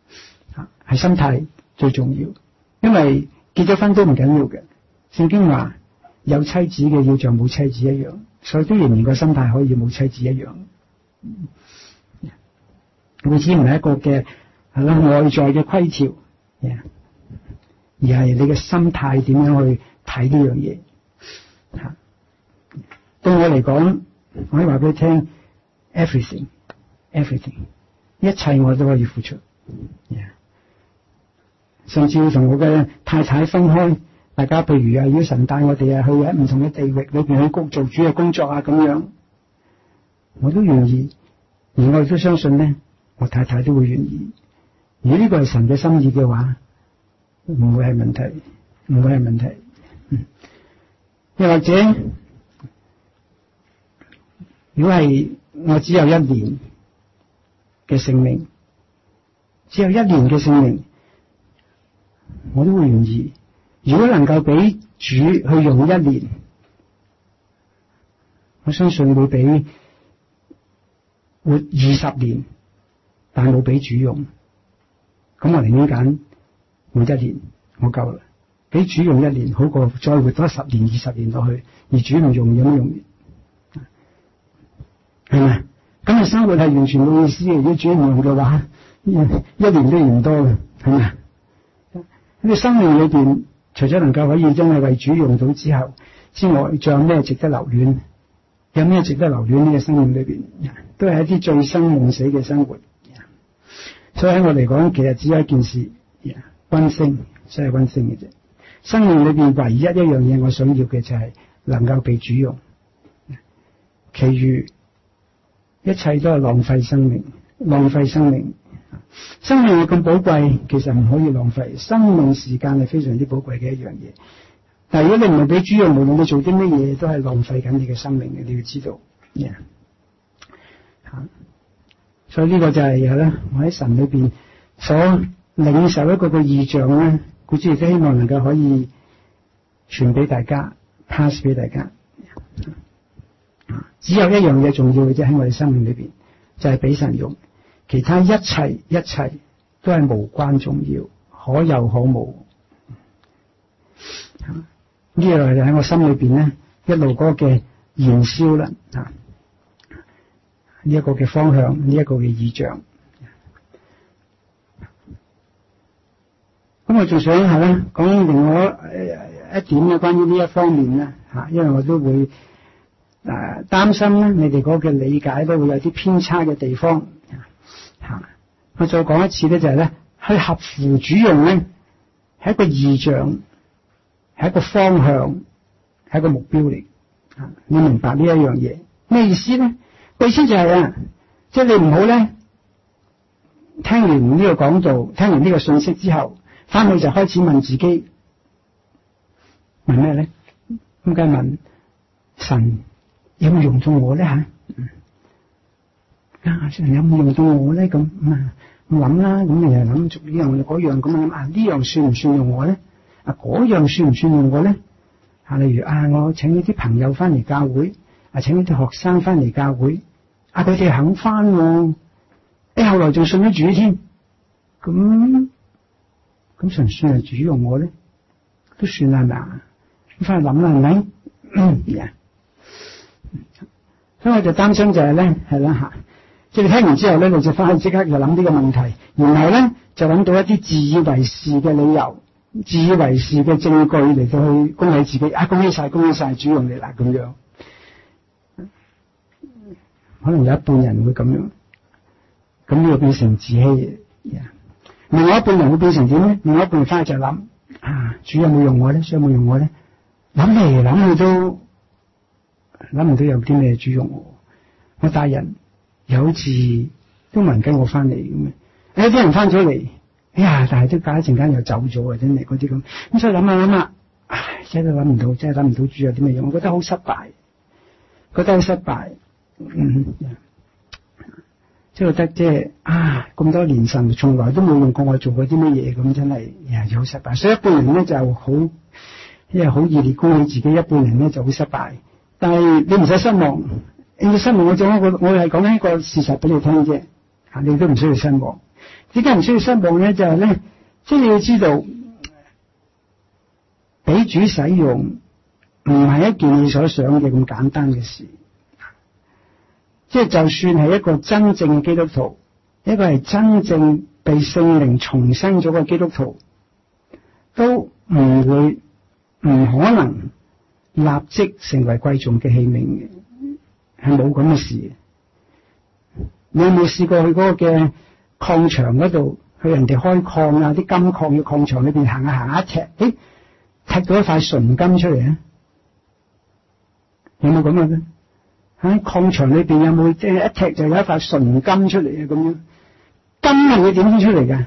嚇，係心態最重要。因為結咗婚都唔緊要嘅，聖經話有妻子嘅要像冇妻子一樣，所以都仍然個心態可以冇妻子一樣。故此唔係一個嘅係啦外在嘅規條，而係你嘅心態點樣去睇呢樣嘢嚇。對我嚟講，我可以話俾你聽 ，everything，everything， everything， 一切我都可以付出。Yeah. 甚至要同我嘅太太分開，大家譬如啊，如果神帶我哋啊去喺唔同嘅地域裏邊去工做主嘅工作啊咁樣，我都願意，而我亦都相信咧，我太太都會願意。如果呢個係神嘅心意嘅話，唔會係問題，唔會係問題。嗯，又或者，如果係我只有一年嘅性命，只有一年嘅性命，我都會願意。如果能夠俾主去用一年，我相信會比活二十年，但冇俾主用。咁我寧願揀活一年，我夠啦。俾主用一年，好過再活多十年、二十年落去，而主唔用有乜用？係咪？咁你生活係完全冇意思嘅。如果主唔用嘅話，一年都唔多嘅，係咪？喺你生命裏邊，除咗能夠可以真係為主用到之後之外，仲有咩值得留戀？有咩值得留戀呢個生命裏邊？都係一啲醉生夢死嘅生活。所以喺我嚟講，其實只有一件事，溫馨，真係溫馨嘅啫。生命裏邊唯一一樣嘢，我想要嘅就係能夠被主用，其餘一切都係浪費生命，浪費生命。生命係咁寶貴，其實唔可以浪費。生命時間係非常之寶貴嘅一樣嘢。但係如果你唔係俾主用，無論你做啲乜嘢，都係浪費緊你嘅生命嘅。你要知道，吓、yeah.，所以呢個就係係啦，我喺神裏邊所領受一個嘅異象咧，故此亦都希望能夠可以傳俾大家 ，pass 俾大家。只有一樣嘢重要嘅啫，喺我哋生命裏邊，就係俾神用。其他一切一切都係無關重要，可有可無。呢樣就喺我心裏邊咧，一路嗰個嘅燃燒啦，啊，呢一個嘅方向，呢一個嘅意象。咁我仲想係咧講另外一點咧，關於呢一方面咧，吓，因為我都會誒擔心咧，你哋嗰個嘅理解都會有啲偏差嘅地方。吓，我再講一次咧，就係咧，去合乎主用咧，係一個意象，係一個方向，係一個目標嚟。啊，你明白呢一樣嘢咩意思咧？意思就係啊，即係你唔好咧，聽完呢個講道，聽完呢個信息之後，翻去就開始問自己，問咩咧？咁梗係問神有冇用到我咧吓？啊！神有冇用到我咧？咁啊，我諗啦，咁你又諗做呢樣嗰樣，咁諗啊，呢樣算唔算用我咧？啊，嗰樣算唔算用我咧？啊，例如啊，我請呢啲朋友翻嚟教會，啊，請呢啲學生翻嚟教會，啊，佢哋肯翻，誒、哎，後來仲信咗主添，咁咁算唔算係主用我咧？都算啦，係咪啊？咁翻去諗啦，係咪？嗯，yeah. 所以我就擔心就係咧，係啦吓。即係你聽完之後咧，你就翻去即刻就諗呢個問題，然後咧就揾到一啲自以為是嘅理由、自以為是嘅證據嚟到去恭喜自己，啊，恭喜晒，恭喜晒，主用你啦咁樣。可能有一半人會咁樣，咁呢個變成自欺嘅。另外一半人會變成點咧？另外一半翻去就諗啊，主有冇用我咧？主有冇用我咧？諗嚟諗去都諗唔到有啲咩主用我。我大人又好似都冇人跟我翻嚟咁嘅，有啲人翻咗嚟，哎呀，但係都隔一陣間又走咗啊！真係嗰啲咁，咁所以諗下諗下，唉，真係諗唔到，真係諗唔到主有啲咩用，我覺得好失敗，覺得好失敗，嗯，即係覺得即係啊，咁多年神從來都冇用過我做過啲乜嘢，咁真係呀又好失敗。所以一半人咧就好，因為好熱烈恭喜自己，一半人咧就好失敗。但係你唔使失望。你失望，我仲一個，我係講緊一個事實俾你聽啫，吓，你都唔需要失望。 點解唔需要失望咧？就係咧，即係你要知道，俾主使用唔係一件你所想嘅咁簡單嘅事。即係就算係一個真正嘅基督徒，一個係真正被聖靈重生咗嘅基督徒，都唔會唔可能立即成為貴重嘅器皿嘅，係冇咁嘅事。你有冇試過去嗰個嘅礦場嗰度，去人哋開礦啊，啲金礦嘅礦場裏邊行下行下一踢，誒，踢到一塊純金出嚟啊？有冇咁嘅咧？喺礦場裏邊有冇即係一踢就有一塊純金出嚟啊？咁樣金係會點出嚟㗎？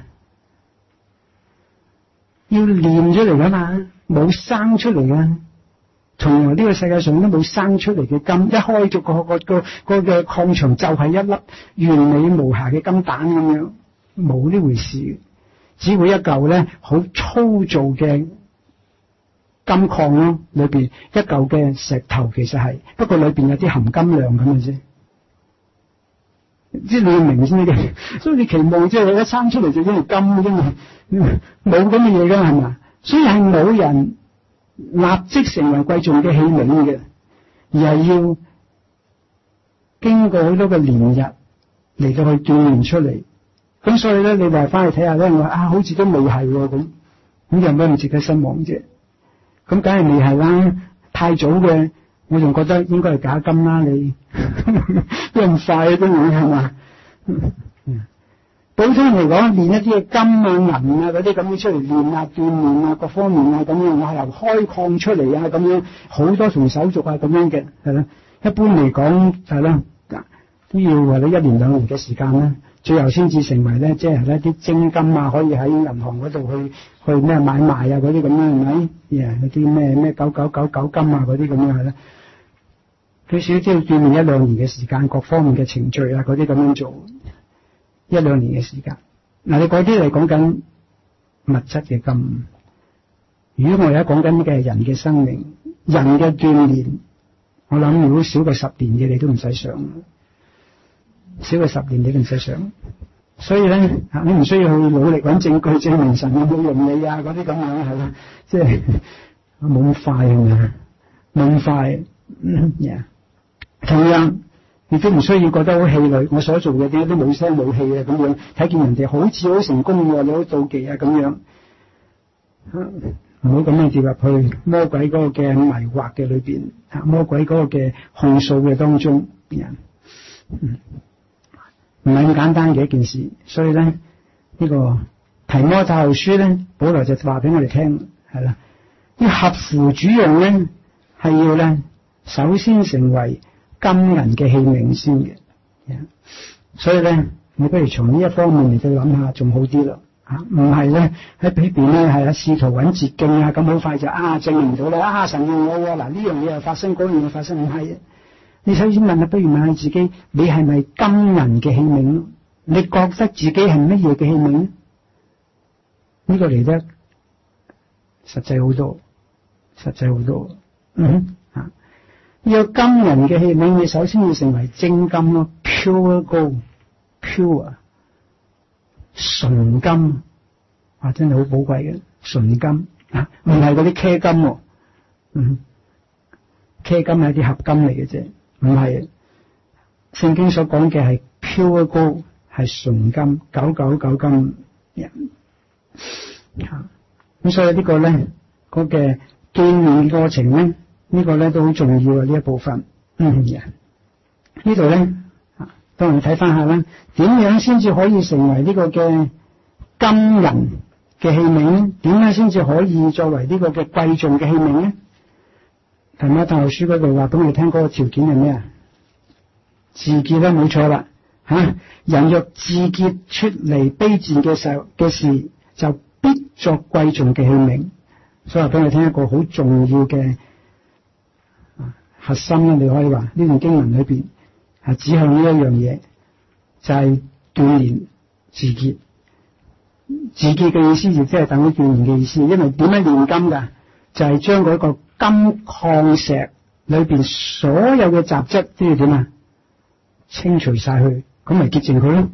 要煉出嚟噶嘛，冇生出嚟噶。從來呢個世界上都冇生出嚟嘅金，一開咗個個個個嘅礦場就係一粒完美無瑕嘅金蛋咁樣，冇呢回事。只會一嚿咧好粗糙嘅金礦咯，裏邊一嚿嘅石頭其實係，不過裏邊有啲含金量咁嘅啫。即係你要明先呢啲，所以你期望即係一生出嚟就因為金嘅啫，冇咁嘅嘢噶係嘛？所以係冇人立即成為貴重嘅器皿嘅，而係要經過好多嘅年日嚟到去鍛煉出嚟。咁所以咧，你話翻去睇下咧，我話啊，好似都未係喎咁，咁有咩唔值得失望啫？咁梗係未係啦，太早嘅，我仲覺得應該係假金啦，你都咁快都會係嘛？普通嚟講，練一啲嘅金啊、銀啊嗰啲咁樣出嚟練啊、鍛煉啊各方面啊咁樣，我係由開礦出嚟啊咁樣，好多重手續啊咁樣嘅，係啦。一般嚟講係啦，都要或者一年兩年嘅時間啦，最後先至成為咧，即係咧啲精金啊，可以喺銀行嗰度去去咩買賣啊嗰啲咁樣係咪？誒，嗰啲咩咩九九九九金啊嗰啲咁樣係啦。佢少都要鍛煉一兩年嘅時間，各方面嘅程序啊嗰啲咁樣做。一兩年嘅時間，嗱你嗰啲嚟講緊物質嘅金。如果我而家講緊嘅係人嘅生命、人嘅鍛煉，我諗如果少過十年嘅你都唔使想，少過十年你都唔使想。所以咧，你唔需要去努力揾證據證明神有冇用你啊嗰啲咁樣係啦，即係冇咁快啊，冇咁快。嗯 yeah. 同樣。亦都唔需要覺得好氣餒，我所做嘅啲都冇聲冇氣啊咁樣，睇見人哋好似好成功喎，你好妒忌啊咁樣，唔好咁樣跌入去魔鬼嗰個嘅迷惑嘅裏邊，魔鬼嗰個嘅控訴嘅當中，人唔係咁簡單嘅一件事。所以咧，呢、這個提摩太後書咧，保羅就話俾我哋聽，係啦，要合乎主用咧，係要咧首先成為金銀嘅器皿先嘅，所以咧，你不如從呢一方面嚟到諗下，仲好啲咯嚇，唔係咧喺裏邊咧係啊試圖揾捷徑啊，咁好快就啊證明到啦啊神用我喎，嗱呢樣嘢又發生，嗰樣嘢發生，唔係，你首先問下，不如問下自己，你係咪金銀嘅器皿咯？你覺得自己係乜嘢嘅器皿？呢個嚟得實際好多，實際好多，嗯。要金銀嘅器皿，你首先要成為精金咯 ，pure gold，pure 純金啊，真係好寶貴嘅純金啊，唔係嗰啲茄金喎，嗯，茄金係啲合金嚟嘅啫，唔係聖經所講嘅係 pure gold，係純金，九九九金啊，咁所以呢個咧，嗰嘅鍛煉過程咧。呢個咧都好重要嘅呢一部分，嗯，呢度咧，當我哋睇翻下啦，點樣先至可以成為呢個嘅金銀嘅器皿？點樣先至可以作為呢個嘅貴重嘅器皿咧？提摩太後書嗰度話俾我哋聽，嗰個條件係咩啊？自潔啦，冇錯啦，吓、啊、人若自潔出嚟卑賤嘅時嘅事，就必作貴重嘅器皿。所以話俾我哋聽一個好重要嘅。核心咧，你可以話呢段經文裏邊係指向呢一樣嘢，就係、是、鍛煉自潔。自潔嘅意思亦即係等於鍛煉嘅意思，因為點樣煉金噶？就係將嗰個金礦石裏邊所有嘅雜質都要點啊？清除晒去，咁咪潔淨佢咯。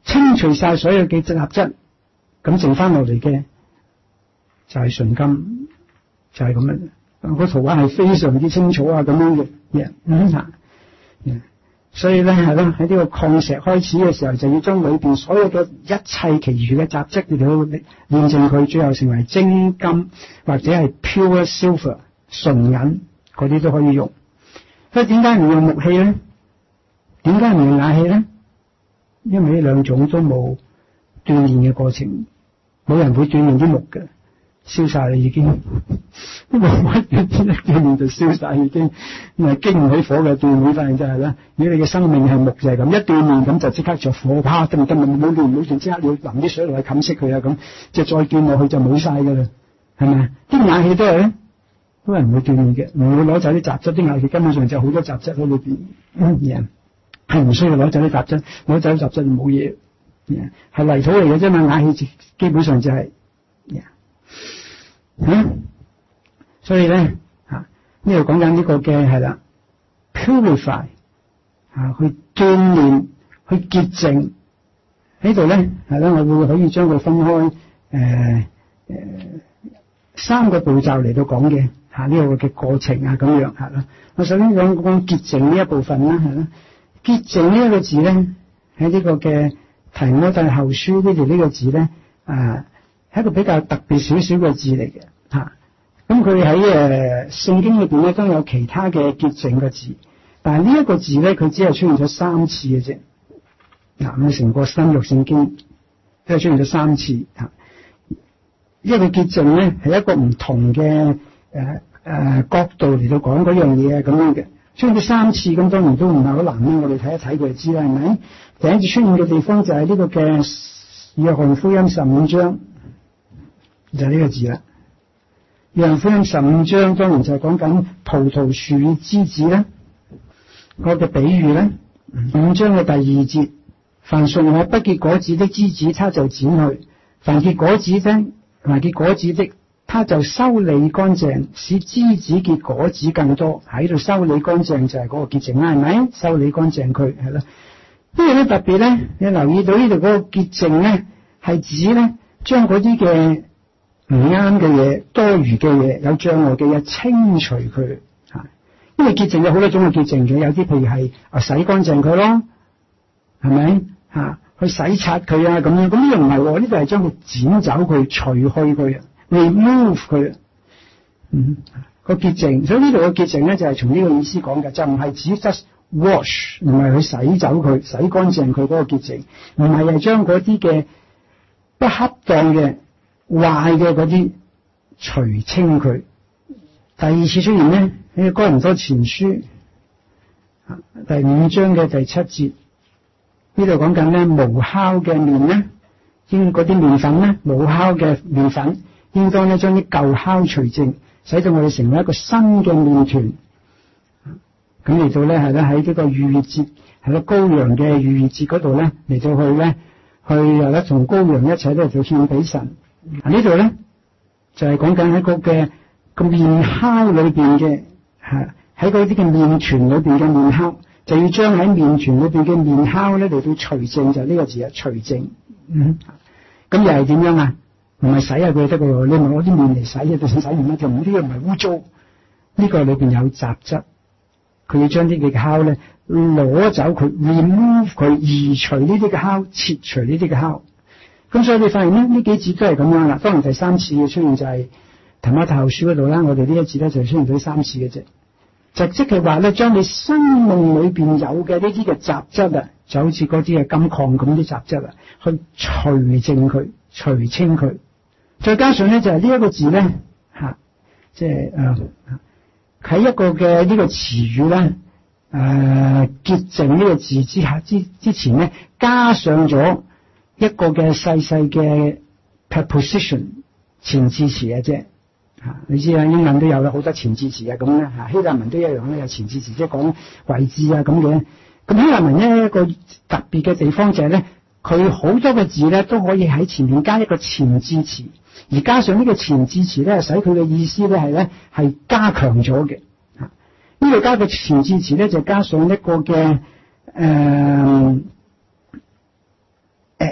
清除晒所有嘅雜質，咁剩翻落嚟嘅就係純金，就係咁樣。個圖畫係非常之清楚啊，咁樣嘅嘢，嗯吓，所以咧係咯，喺呢個礦石開始嘅時候，就要將裏邊所有嘅一切其餘嘅雜質嚟到驗證佢，最後成為精金或者係 pure silver 純銀，嗰啲都可以用。所以點解唔用木器咧？點解唔用瓦器咧？因為呢兩種都冇鍛煉嘅過程，冇人會鍛煉啲木嘅，燒晒啦已經。冇乜嘢，一鍛煉就燒晒已經，咁係經唔起火嘅鍛煉，反正就係啦。如果你嘅生命係木就係咁，一鍛煉咁就即刻着火，啪得唔得？冇冇練冇練，即刻要淋啲水落去冚熄佢啊！咁即係再鍛落去就冇晒噶啦，係咪？啲瓦器都係咧，都係唔會鍛煉嘅，唔會攞走啲雜質。啲瓦器根本上就好多雜質喺裏邊，嘢係唔需要攞走啲雜質，攞走啲雜質就冇嘢，係泥土嚟嘅啫嘛。瓦器基本上就係、是，嗯。所以咧，啊呢度講緊呢個嘅係啦 ，purify 啊，去鍛煉、去潔淨。呢度咧係啦，我會可以將佢分開誒誒、呃呃、三個步驟嚟到講嘅嚇呢個嘅過程啊咁樣係啦。我首先講講潔淨呢一部分啦，係啦。潔淨呢一個字咧喺呢個嘅提摩太後書呢度呢個字咧啊係一個比較特別少少嘅字嚟嘅嚇。咁佢喺誒聖經裏邊咧都有其他嘅潔淨嘅字，但係呢一個字咧佢只係出現咗三次嘅啫。嗱，咁成個新約聖經都係出現咗三次嚇。因為潔淨咧係一個唔同嘅誒誒角度嚟到講嗰樣嘢咁樣嘅，出現咗三次，咁當然都唔係好難啦。我哋睇一睇佢就知啦，係咪？第一次出現嘅地方就係呢個嘅約翰福音十五章，就係呢個字啦。約翰福音十五章當然就係講緊葡萄樹與枝子啦，嗰個比喻咧。五章嘅第二節，凡屬我不結果子的枝子，他就剪去；凡結果子的，凡結果子的，他就修理乾淨，使枝子結果子更多。喺度修理乾淨就係嗰個潔淨啦，係咪？修理乾淨佢係啦。呢個咧特別咧，你留意到呢度嗰個潔淨咧，係指咧將嗰啲嘅唔啱嘅嘢、多餘嘅嘢、有障礙嘅嘢清除佢嚇。因為潔淨有好多種嘅潔淨嘅，有啲譬如係啊洗乾淨佢咯，係咪嚇？去洗刷佢啊咁樣。咁呢個唔係喎，呢度係將佢剪走佢、除去佢、remove 佢。嗯，個潔淨，所以呢度嘅潔淨咧就係從呢個意思講嘅，就唔係指 just wash， 唔係去洗走佢、洗乾淨佢嗰個潔淨，唔係係將嗰啲嘅不恰當嘅、壞嘅嗰啲除清佢。第二次出現咧喺哥林多前書第五章嘅第七節，呢度講緊咧無酵嘅麵咧，應嗰啲麵粉咧，無酵嘅麵粉應當咧將啲舊酵除淨，使到我哋成為一個新嘅麵團。咁嚟到咧係咧喺呢個逾越節，係咯羔羊嘅逾越節嗰度咧嚟到去咧去又咧同羔羊一齊咧就獻俾神。啊呢度咧就係講緊喺個嘅個麵酵裏邊嘅嚇，喺嗰啲嘅麵團裏邊嘅麵酵，就要將喺麵團裏邊嘅麵酵咧嚟到除淨，就係呢個字啊，除淨。嗯，咁又係點樣啊？唔係洗下佢得嘅喎，你咪攞啲麵嚟洗啊，就洗完咧就唔呢個唔係污糟，呢個裏邊有雜質，佢要將啲嘅酵咧攞走佢 ，remove 佢，移除呢啲嘅酵，切除呢啲嘅酵。咁所以你發現咧，呢幾節都係咁樣啦。當然第三次嘅出現就係提摩太後書嗰度啦。我哋呢一節咧就出現咗三次嘅啫，就即係話咧，將你生命裏邊有嘅呢啲嘅雜質啊，就好似嗰啲嘅金礦咁啲雜質啊，去除淨佢、除清佢。再加上咧就係呢一個字咧嚇，即係誒喺一個嘅呢個詞語咧誒潔淨呢個字之下之之前咧，加上咗一個嘅細細嘅 preposition 前置詞嘅啫嚇，你知啦，英文都有啦，好多前置詞啊咁咧嚇，希臘文都一樣咧，有前置詞，即係講位置啊咁嘅。咁希臘文咧一個特別嘅地方就係咧，佢好多個字咧都可以喺前面加一個前置詞，而加上呢個前置詞咧，使佢嘅意思咧係咧係加強咗嘅嚇。呢度加個前置詞咧就加上一個嘅誒。誒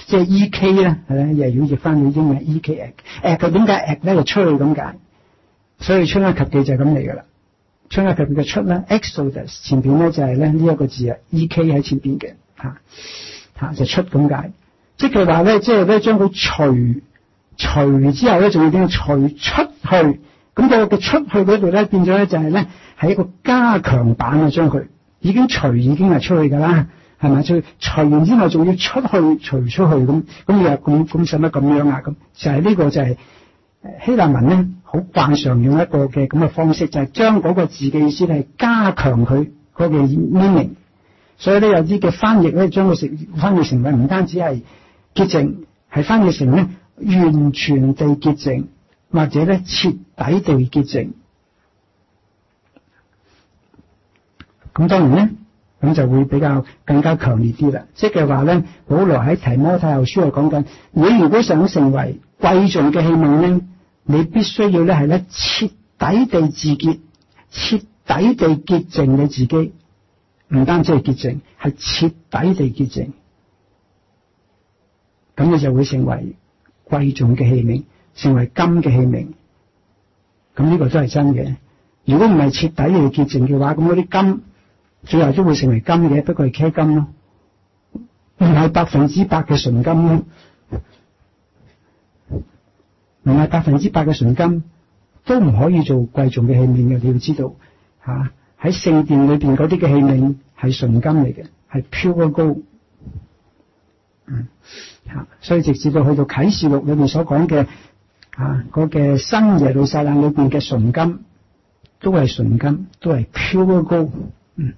即係 E K 咧，係咧，又要譯翻去英文 E K act， 佢點解 act 咧就出去咁解，所以出埃及記就係咁嚟噶啦。出埃及記嘅出咧 Exodus 前邊咧就係咧呢一個字啊 E K 喺前邊嘅嚇嚇就出咁解，即係佢話咧即係咧將佢除除之後咧仲要點樣除出去，咁個嘅出去嗰度咧變咗咧就係咧係一個加強版啊，將佢已經除已經係出去㗎啦。係咪？除除完之後仲要出去除出去咁，咁你話咁咁使乜咁樣啊？咁就係、是、呢個就係希臘文咧，好慣常用一個嘅咁嘅方式，就係將嗰個字嘅意思係加強佢嗰個 meaning。所以咧有啲嘅翻譯咧，將佢成翻譯成為唔單止係潔淨，係翻譯成咧完全地潔淨，或者咧徹底地潔淨。咁當然咧。咁就會比較更加強烈啲啦，即係話咧，保羅喺提摩太後書係講緊，你如果想成為貴重嘅器皿咧，你必須要咧係咧徹底地自潔，徹底地潔淨你自己，唔單止係潔淨，係徹底地潔淨，咁你就會成為貴重嘅器皿，成為金嘅器皿。咁呢個都係真嘅。如果唔係徹底地潔淨嘅話，咁嗰啲金最後都會成為金嘅，不過係茄金咯，唔係百分之百嘅純金咯，唔係百分之百嘅純金都唔可以做貴重嘅器皿嘅。你要知道嚇，喺聖殿裏邊嗰啲嘅器皿係純金嚟嘅，係 pure gold。嗯嚇，所以直至到去到啟示錄裏面所講嘅嚇嗰嘅新耶路撒冷裏邊嘅純金都係純金，都係 pure gold。嗯，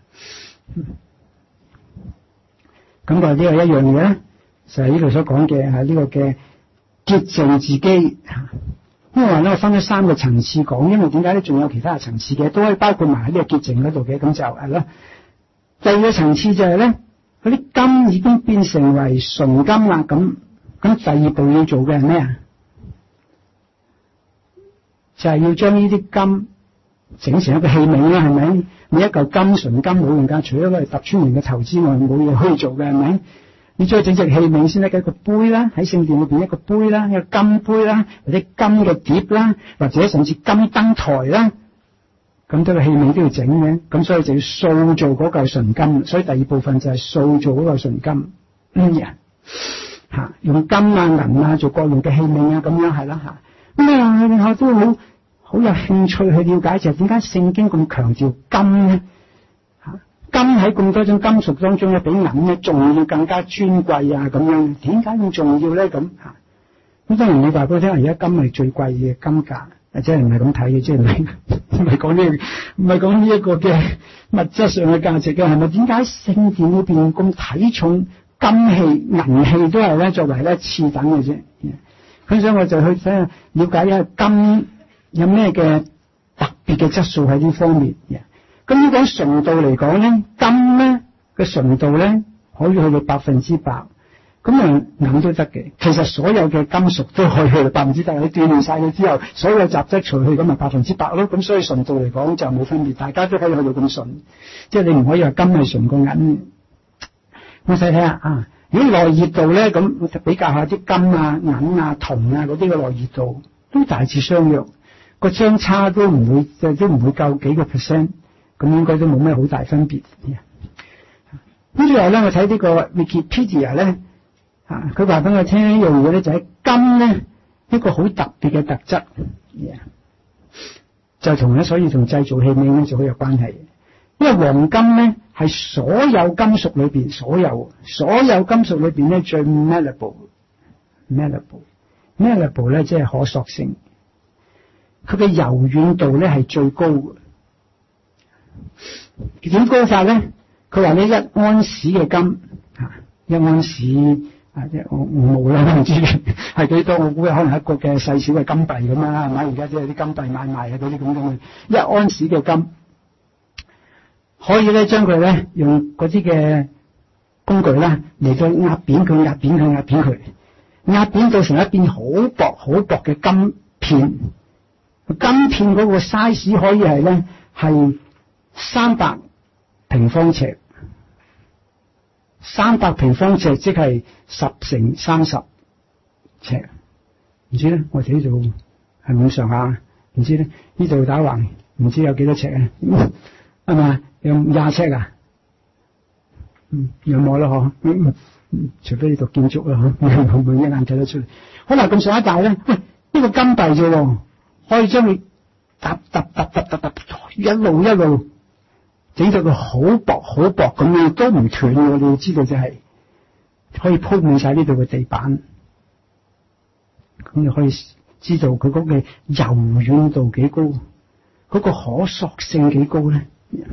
咁個呢個一樣嘢咧，就係呢度所講嘅係呢個嘅潔淨自己。咁我話咧，我分咗三個層次講，因為點解咧？仲有其他嘅層次嘅，都可以包括埋喺呢個潔淨嗰度嘅。咁就係咯。第二個層次就係咧，嗰啲金已經變成為純金啦。咁咁第二步要做嘅係咩啊？就係要將呢啲金整成一個器皿啦，係咪？你一嚿金純金冇用㗎，除咗攞嚟揼穿人嘅頭之外，冇嘢可以做嘅，係咪？你再整隻器皿先得嘅，一個杯啦，喺聖殿裏邊一個杯啦，一個金杯啦，或者金嘅碟啦，或者甚至金燈台啦，咁多個器皿都要整嘅，咁所以就要塑造嗰嚿純金。所以第二部分就係塑造嗰嚿純金。嗯呀，嚇用金啊銀啊做各樣嘅器皿啊，咁樣係啦嚇。咁啊，另外都好。好有興趣去了解就係點解聖經咁強調金咧？嚇，金喺咁多種金屬當中咧，比銀咧仲要更加尊貴啊！咁樣點解咁重要咧？咁嚇，咁當然你話俾我聽，而家金係最貴嘅金價，或者係唔係咁睇嘅？即係唔係唔係講呢？唔係講呢一個嘅物質上嘅價值嘅係咪？點解聖殿裏邊咁睇重金器、銀器都係咧作為咧次等嘅啫？咁所以我就去睇下了解一下金有咩嘅特別嘅質素喺呢方面嘅？咁如果純度嚟講咧，金咧嘅純度咧可以去到百分之百，咁啊銀都得嘅。其實所有嘅金屬都可以去到百分之百，你鍛鍊晒佢之後，所有雜質除去咁咪百分之百咯。咁所以純度嚟講就冇分別，大家都可以去到咁純。即係你唔可以話金係純過銀。我細睇下啊，如果內熱度咧，咁比較下啲金啊、銀啊、銅啊嗰啲嘅內熱度都大致相若。個相差都唔會，即係都唔會夠幾個 percent， 咁應該都冇咩好大分別。咁最後咧，我睇呢個 Wikipedia 咧，啊，佢話俾我聽一樣嘢咧，就係金咧一個好特別嘅特質，就同咧所以同製造器皿咧就好有關係。因為黃金咧係所有金屬裏邊，所有所有金屬裏邊咧最 malleable，malleable，malleable 咧即係可塑性。佢嘅柔軟度咧係最高嘅，點高法咧？佢話呢一安士嘅金，一安士啊，即係我冇啦，我唔知係幾多，我估可能一個嘅細小嘅金幣咁啦，係咪？而家即係啲金幣買賣啊，嗰啲咁嘅一安士嘅金，可以咧將佢咧用嗰啲嘅工具啦嚟到壓扁佢，壓扁佢，壓扁佢，壓扁到成一片好薄好薄嘅金片。金片嗰個 size 可以係咧係三百平方尺， 三百平方尺，即係十乘三十尺。唔知咧，我哋呢度係咁上下，唔知咧呢度打橫，唔知有幾多尺啊？係咪有廿尺啊？嗯，有冇啦？嗬、嗯嗯，除非你讀建築啦，嗬，會唔會一眼睇得出嚟？可能咁上一大咧，喂，呢、這個金幣啫，可以將你揼揼揼揼揼揼，一路一路整到佢好薄好薄咁樣，都唔斷嘅。你要知道就係、是、可以鋪滿晒呢度嘅地板。咁你可以知道佢嗰個柔軟度幾高，嗰、那個可塑性幾高咧。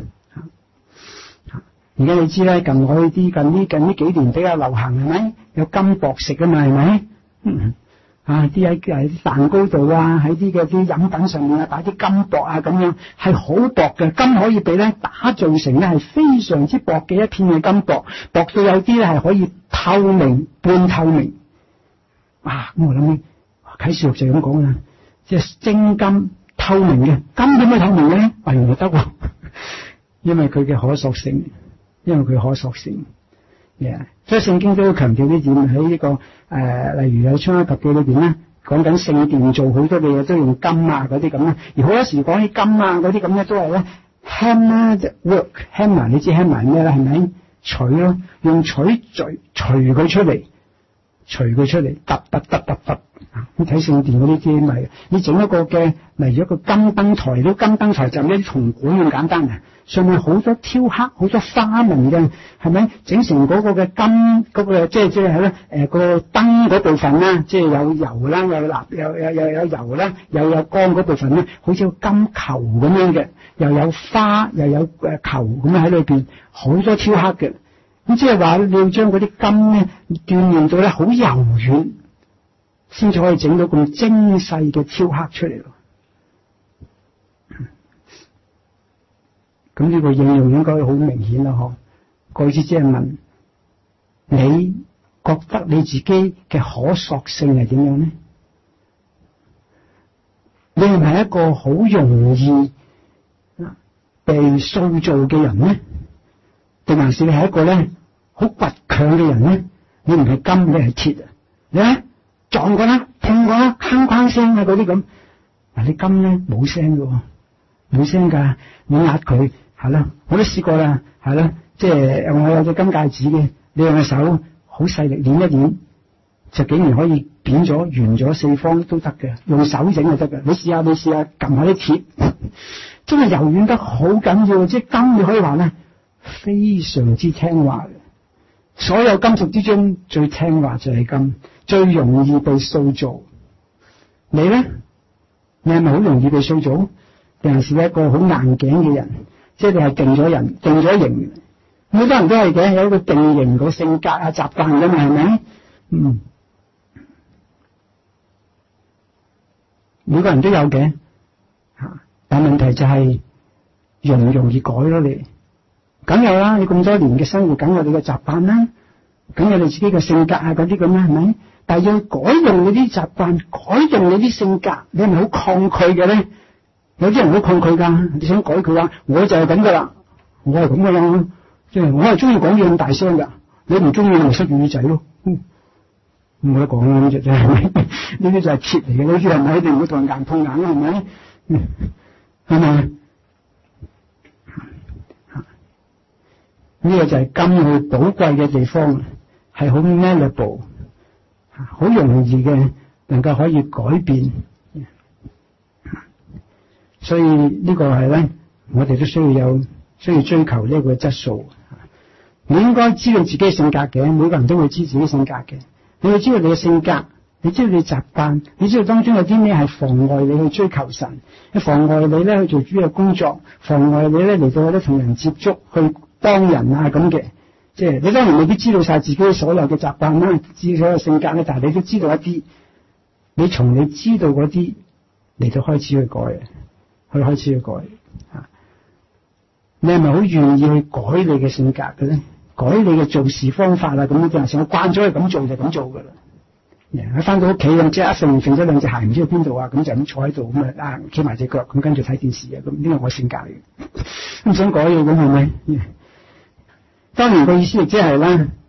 而家你知咧，近來啲近呢近呢幾年比較流行係咪？有金箔食㗎嘛係咪？嗯啊啲喺喺蛋糕度啊，喺啲嘅啲飲品上面啊擺啲金箔啊咁樣，係好薄嘅金，可以俾咧打造成咧係非常之薄嘅一片嘅金箔，薄到有啲咧係可以透明半透明。啊咁我諗起啟示錄就係咁講啦，即係精金透明嘅金點解透明嘅咧？啊原來得喎，因為佢嘅可塑性。因為佢可塑性，yeah. 所以聖經都強調呢點喺呢個誒、呃，例如有出埃及記裏邊咧，講緊聖殿做好多嘅嘢都用金啊嗰啲咁啦，而好多時講起金啊嗰啲咁咧都係咧 hammer work hammer， 你知 hammer 係咩咧？係咪錘咯？用錘錘錘佢出嚟，錘佢出嚟，揼揼揼揼揼。你睇聖殿嗰啲啲咪，你整一個嘅，例如一個金燈台，啲金燈台就係一啲銅管咁簡單嘅，上面好多雕刻、好多花紋嘅，係咪？整成嗰個嘅金嗰、嗰個即係即係咧誒個燈嗰部分啦，即係有油啦，有蠟，有有有有油啦，又有光嗰部分咧，好似個金球咁樣嘅，又有花又有誒球咁樣喺裏邊，好多雕刻嘅。咁即係話你要將嗰啲金咧鍛煉到咧好柔軟，先至可以整到咁精細嘅雕刻出嚟咯。咁呢個應用應該好明顯啦，嗬。嗰次即係問你覺得你自己嘅可塑性係點樣呢？你係咪一個好容易被塑造嘅人呢？定還是你係一個咧好倔強嘅人呢？你唔係金，你係鐵啊！你咧撞過啦，碰過啦，鏗鏗聲啊嗰啲咁。嗱，你金咧冇聲嘅，冇聲噶，你壓佢係啦，我都試過啦，係啦，即係我有隻金戒指嘅，你用隻手好細力捻一捻，就竟然可以扁咗、圓咗四方都得嘅，用手整就得嘅。你試下，你試下撳下啲鐵，真係柔軟得好緊要。即係金，你可以話咧非常之聽話嘅。所有金屬之中最聽話就係金，最容易被塑造。你咧，你係咪好容易被塑造？定係是一個好硬頸嘅人？即係你係定咗人、定咗型。好多人都係嘅，有一個定型個性格啊、習慣㗎嘛，係咪？嗯，每個人都有嘅吓，但問題就係容唔容易改咯？你梗有啦，你咁多年嘅生活，梗有你嘅習慣啦，梗有你自己嘅性格啊嗰啲咁啦，係咪？但係要改用你啲習慣，改用你啲性格，你係咪好抗拒嘅咧？有啲人好抗拒噶，你想改佢話，我就係咁噶啦，我係咁噶啦，即係我係中意講嘢咁大聲噶，你唔中意咪塞住耳仔咯，冇得講啦，呢隻真係，呢啲就係鐵嚟嘅，呢啲係咪？你唔好同人硬碰硬啦，係咪？係咪？呢個就係金好寶貴嘅地方，係好 malleable， 好容易嘅，能夠可以改變。所以呢個係咧，我哋都需要有需要追求呢個質素。你應該知道自己嘅性格嘅，每個人都會知自己性格嘅。你要知道你嘅性格，你知道你習慣，你知道當中有啲咩係妨礙你去追求神，妨礙你咧去做主嘅工作，妨礙你咧嚟到咧同人接觸，去幫人啊咁嘅。即係你當然未必知道晒自己所有嘅習慣啦，知道所有性格咧，但係你都知道一啲。你從你知道嗰啲嚟到開始去改嘅。去開始去改啊！你係咪好願意去改你嘅性格嘅咧？改你嘅做事方法啊？咁樣陣時我慣咗係咁做就咁做噶啦。喺翻到屋企咁即係一揈揈咗兩隻鞋唔知去邊度啊？咁就咁坐喺度咁啊，企埋隻腳咁跟住睇電視啊！咁呢個我性格嚟嘅，唔想改嘅咁係咪？當然個意思亦即係啦，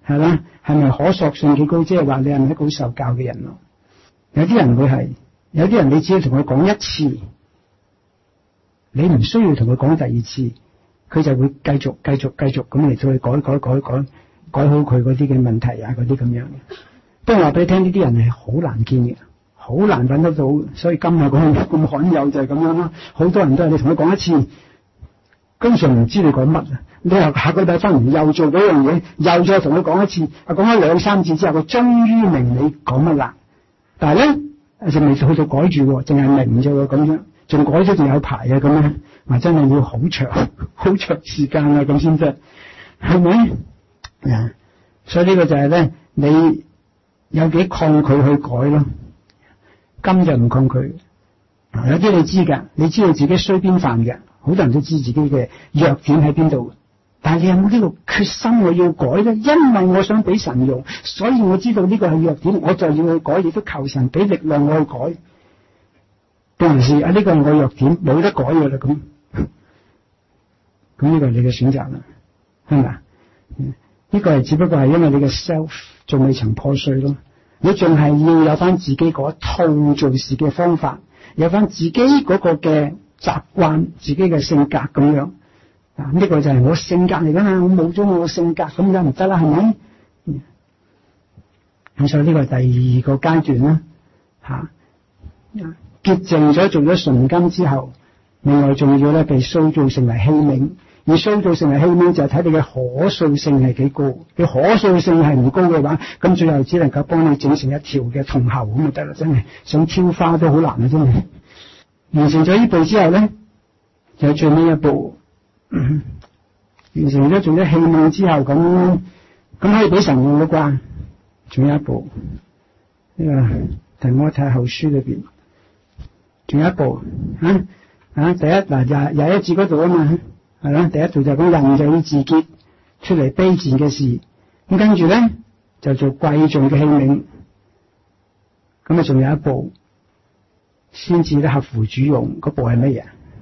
係啦，係咪可塑性幾高？即係話你係咪一個好受教嘅人咯？有啲人會係，有啲人你只要同佢講一次，你唔需要同佢講第二次，佢就會繼續繼續繼續咁嚟到去改改改改改好佢嗰啲嘅問題啊，嗰啲咁樣嘅。不過話俾你聽，呢啲人係好難見嘅，好難揾得到，所以今日講咁罕有就係咁樣啦。好多人都係你同佢講一次，根本上唔知你講乜啊！你又下個禮拜翻嚟又做嗰樣嘢，又再同佢講一次，啊講咗兩三次之後，佢終於明你講乜啦。但係咧就未去到改住喎，淨係明咗喎咁樣，仲改咗仲有排啊咁樣，話真係要好長好長時間啊咁先得，係咪啊？所以呢個就係咧，你有幾抗拒去改咯？金就唔抗拒，有啲你知㗎，你知道自己衰邊範嘅，好多人都知自己嘅弱點喺邊度。但係你有冇呢個決心我要改咧？因為我想俾神用，所以我知道呢個係弱點，我就要去改，亦都求神俾力量我去改。定還是啊？呢個係我弱點，冇得改㗎啦咁。咁呢個係你嘅選擇啦，係咪啊？呢個係只不過係因為你嘅 self 仲未曾破碎咯，你仲係要有翻自己嗰一套做事嘅方法，有翻自己嗰個嘅習慣，自己嘅性格咁樣。啊！呢個就係我性格嚟噶嘛，我冇咗我嘅性格咁就唔得啦，係咪？咁所以呢個係第二個階段啦，吓、啊、潔淨咗做咗純金之後，另外仲要咧被塑造成為器皿，而塑造成為器皿就係睇你嘅可塑性係幾高，你可塑性係唔高嘅話，咁最後只能夠幫你整成一條嘅銅喉咁就得啦，真係想挑花都好難啊，真係。完成咗呢步之後咧，就最尾一步。嗯、完成咗做咗器皿之後，咁咁可以俾神用啦啩？仲有一步，呢、這個提摩太後書裏邊，仲有一步啊啊！第一嗱廿廿一節嗰度啊嘛，係啦，第一度就講人就要自潔，出嚟卑賤嘅事，咁跟住咧就做貴重嘅器皿，咁啊仲有一步，先至咧合乎主用，嗰步係乜嘢？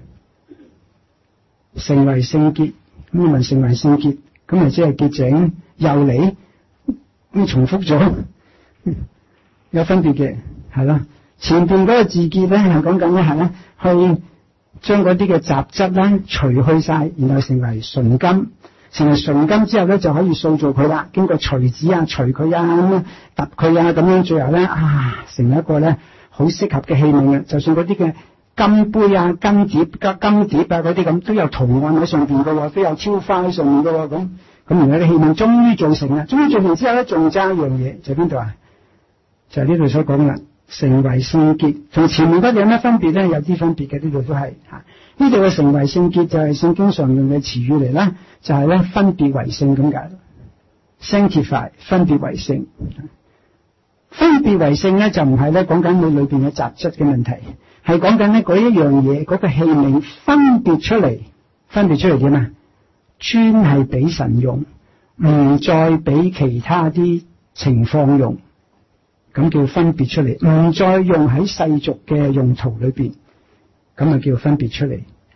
成為聖潔，咁你問成為聖潔，咁咪即係潔淨又嚟，咁重複咗，有分別嘅，係啦。前邊嗰個自潔咧係講緊咧係咧，去將嗰啲嘅雜質咧除去晒，然後成為純金，成為純金之後咧就可以塑造佢啦。經過錘子啊、除佢啊、咁樣揼佢啊，咁樣最後咧啊，成為一個咧好適合嘅器皿嘅，就算嗰啲嘅。金杯啊、金碟、金金碟啊嗰啲咁都有圖案喺上邊嘅，都有挑花喺上面嘅，咁咁而家啲器皿終於做成啦，終於做成之後咧，仲爭一樣嘢，就邊度啊？就係呢度所講啦，成為聖潔，同前面嗰啲有咩分別咧？有啲分別嘅，呢度都係吓。呢度嘅成為聖潔就係聖經常用嘅詞語嚟啦，就係、是、咧分別為聖咁解。Sanctify 分別為聖，分別為聖咧就唔係咧講緊你裏邊嘅雜質嘅問題。係講緊咧嗰一樣嘢，嗰、嗰個器皿分別出嚟，分別出嚟點啊？專係俾神用，唔再俾其他啲情況用，咁叫分別出嚟，唔再用喺世俗嘅用途裏邊，咁啊叫分別出嚟。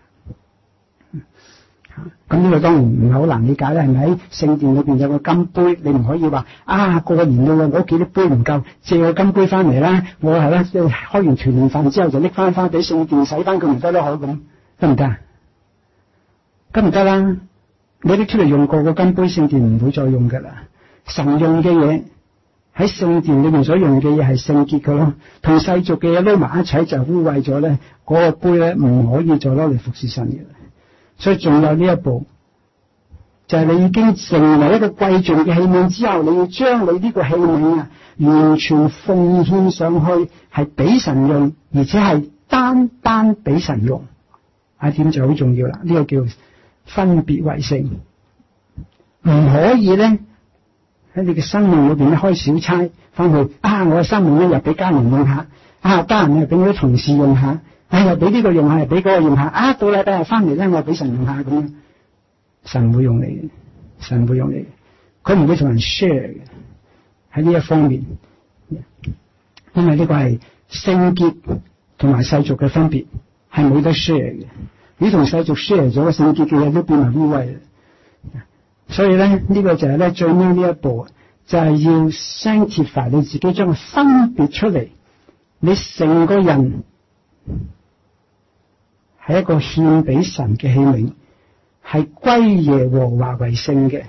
咁呢個當然唔係好難理解啦，係咪？喺聖殿裏邊有個金杯，你唔可以話啊過年啦，我屋企啲杯唔夠，借個金杯翻嚟啦，我係啦，即係開完團年飯之後就拎翻翻俾聖殿洗翻佢唔得咯，好咁得唔得啊？得唔得啦？你拎出嚟用過個金杯，聖殿唔會再用噶啦。神用嘅嘢喺聖殿裏面所用嘅嘢係聖潔嘅咯，同世俗嘅嘢撈埋一齊就污穢咗咧，嗰、那個杯咧唔可以再攞嚟服侍神嘅。所以仲有呢一步，就係、是、你已經成為一個貴重嘅器皿之後，你要將你呢個器皿啊，完全奉獻上去，係俾神用，而且係單單俾神用。啊，點就好重要啦，呢、這個叫分別為聖，唔可以咧喺你嘅生命裏邊咧開小差翻去啊！我嘅生命咧又俾家人用下，啊家人又俾我啲同事用下。哎呀，俾呢個用下，又俾嗰個用下，啊，到禮拜日翻嚟咧，我俾神用下咁樣，神會用你嘅，神會用你嘅，佢唔會同人 share 嘅喺呢一方面，因為呢個係聖潔同埋世俗嘅分別，係冇得 share 嘅。你同世俗 share 咗個聖潔嘅嘢都變埋污穢啦。 所以咧呢、這個就係咧最尾呢一步，就係、是、要 sanctify 你自己，將佢分別出嚟。你成個人係一個獻俾神嘅器皿，係歸耶和華為聖嘅。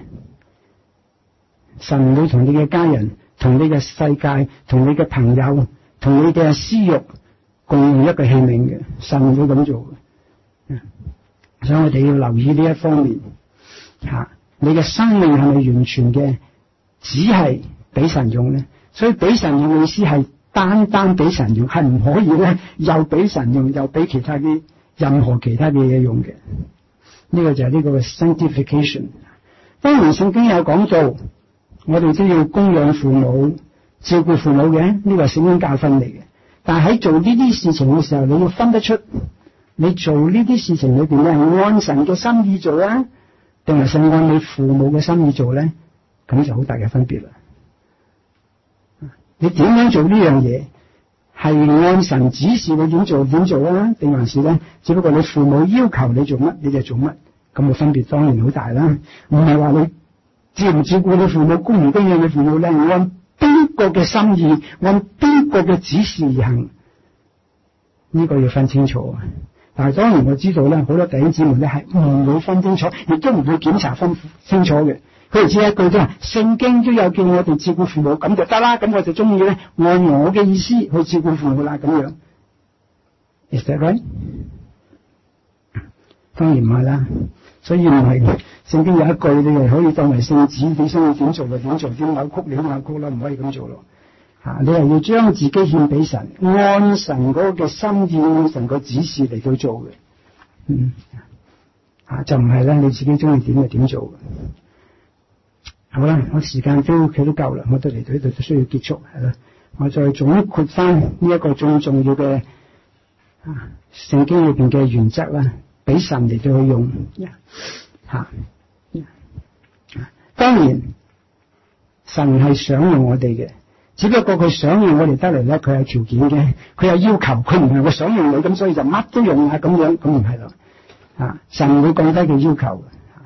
神會同你嘅家人、同你嘅世界、同你嘅朋友、同你嘅私欲共用一個器皿嘅，神會咁做嘅。所以我哋要留意呢一方面吓，你嘅生命係咪完全嘅只係俾神用咧？所以俾神用嘅意思係單單俾神用，係唔可以咧又俾神用又俾其他啲任何其他嘅嘢用嘅。呢個就係呢個 sanctification。當然聖經有講到，我哋都要供養父母、照顧父母嘅，呢個係聖經教訓嚟嘅。但係喺做呢啲事情嘅時候，你要分得出，你做呢啲事情裏邊咧係按神嘅心意做啊，定係想按你父母嘅心意做咧？咁就好大嘅分別啦。你點樣做呢樣嘢？係按神指示你點做點做啊？定還是咧，只不過你父母要求你做乜你就做乜？咁個分別當然好大啦。唔係話你照唔照顧你父母，供唔供養你父母咧，按邊個嘅心意，按邊個嘅指示而行，呢個要分清楚。但係當然我知道咧，好多弟兄姊妹咧係唔會分清楚，亦都唔會檢查分清楚嘅。佢哋只係一句啫，聖經都有叫我哋照顧父母，咁就得啦。咁我就中意咧按我嘅意思去照顧父母啦，咁樣。Is that right？ 當然唔係啦。所以唔係聖經有一句，你係可以當為聖旨，你想要點做就點做，點扭曲你都扭曲啦，唔可以咁做咯。吓，你係要將自己獻俾神，按神嗰個嘅心意，按神個指示嚟到做嘅。嗯，吓就唔係咧，你自己中意點就點做嘅。好啦，我時間都屋企都夠啦，我都嚟到呢度都需要結束係啦。我再總括翻呢一個最重要嘅啊聖經裏邊嘅原則啦，俾神嚟到去用吓。啊啊、當然神係想用我哋嘅，只不過佢想用我哋得嚟咧，佢有條件嘅，佢有要求，佢唔係我想用你咁，所以就乜都用啊咁樣，咁唔係咯。啊，神會降低佢要求。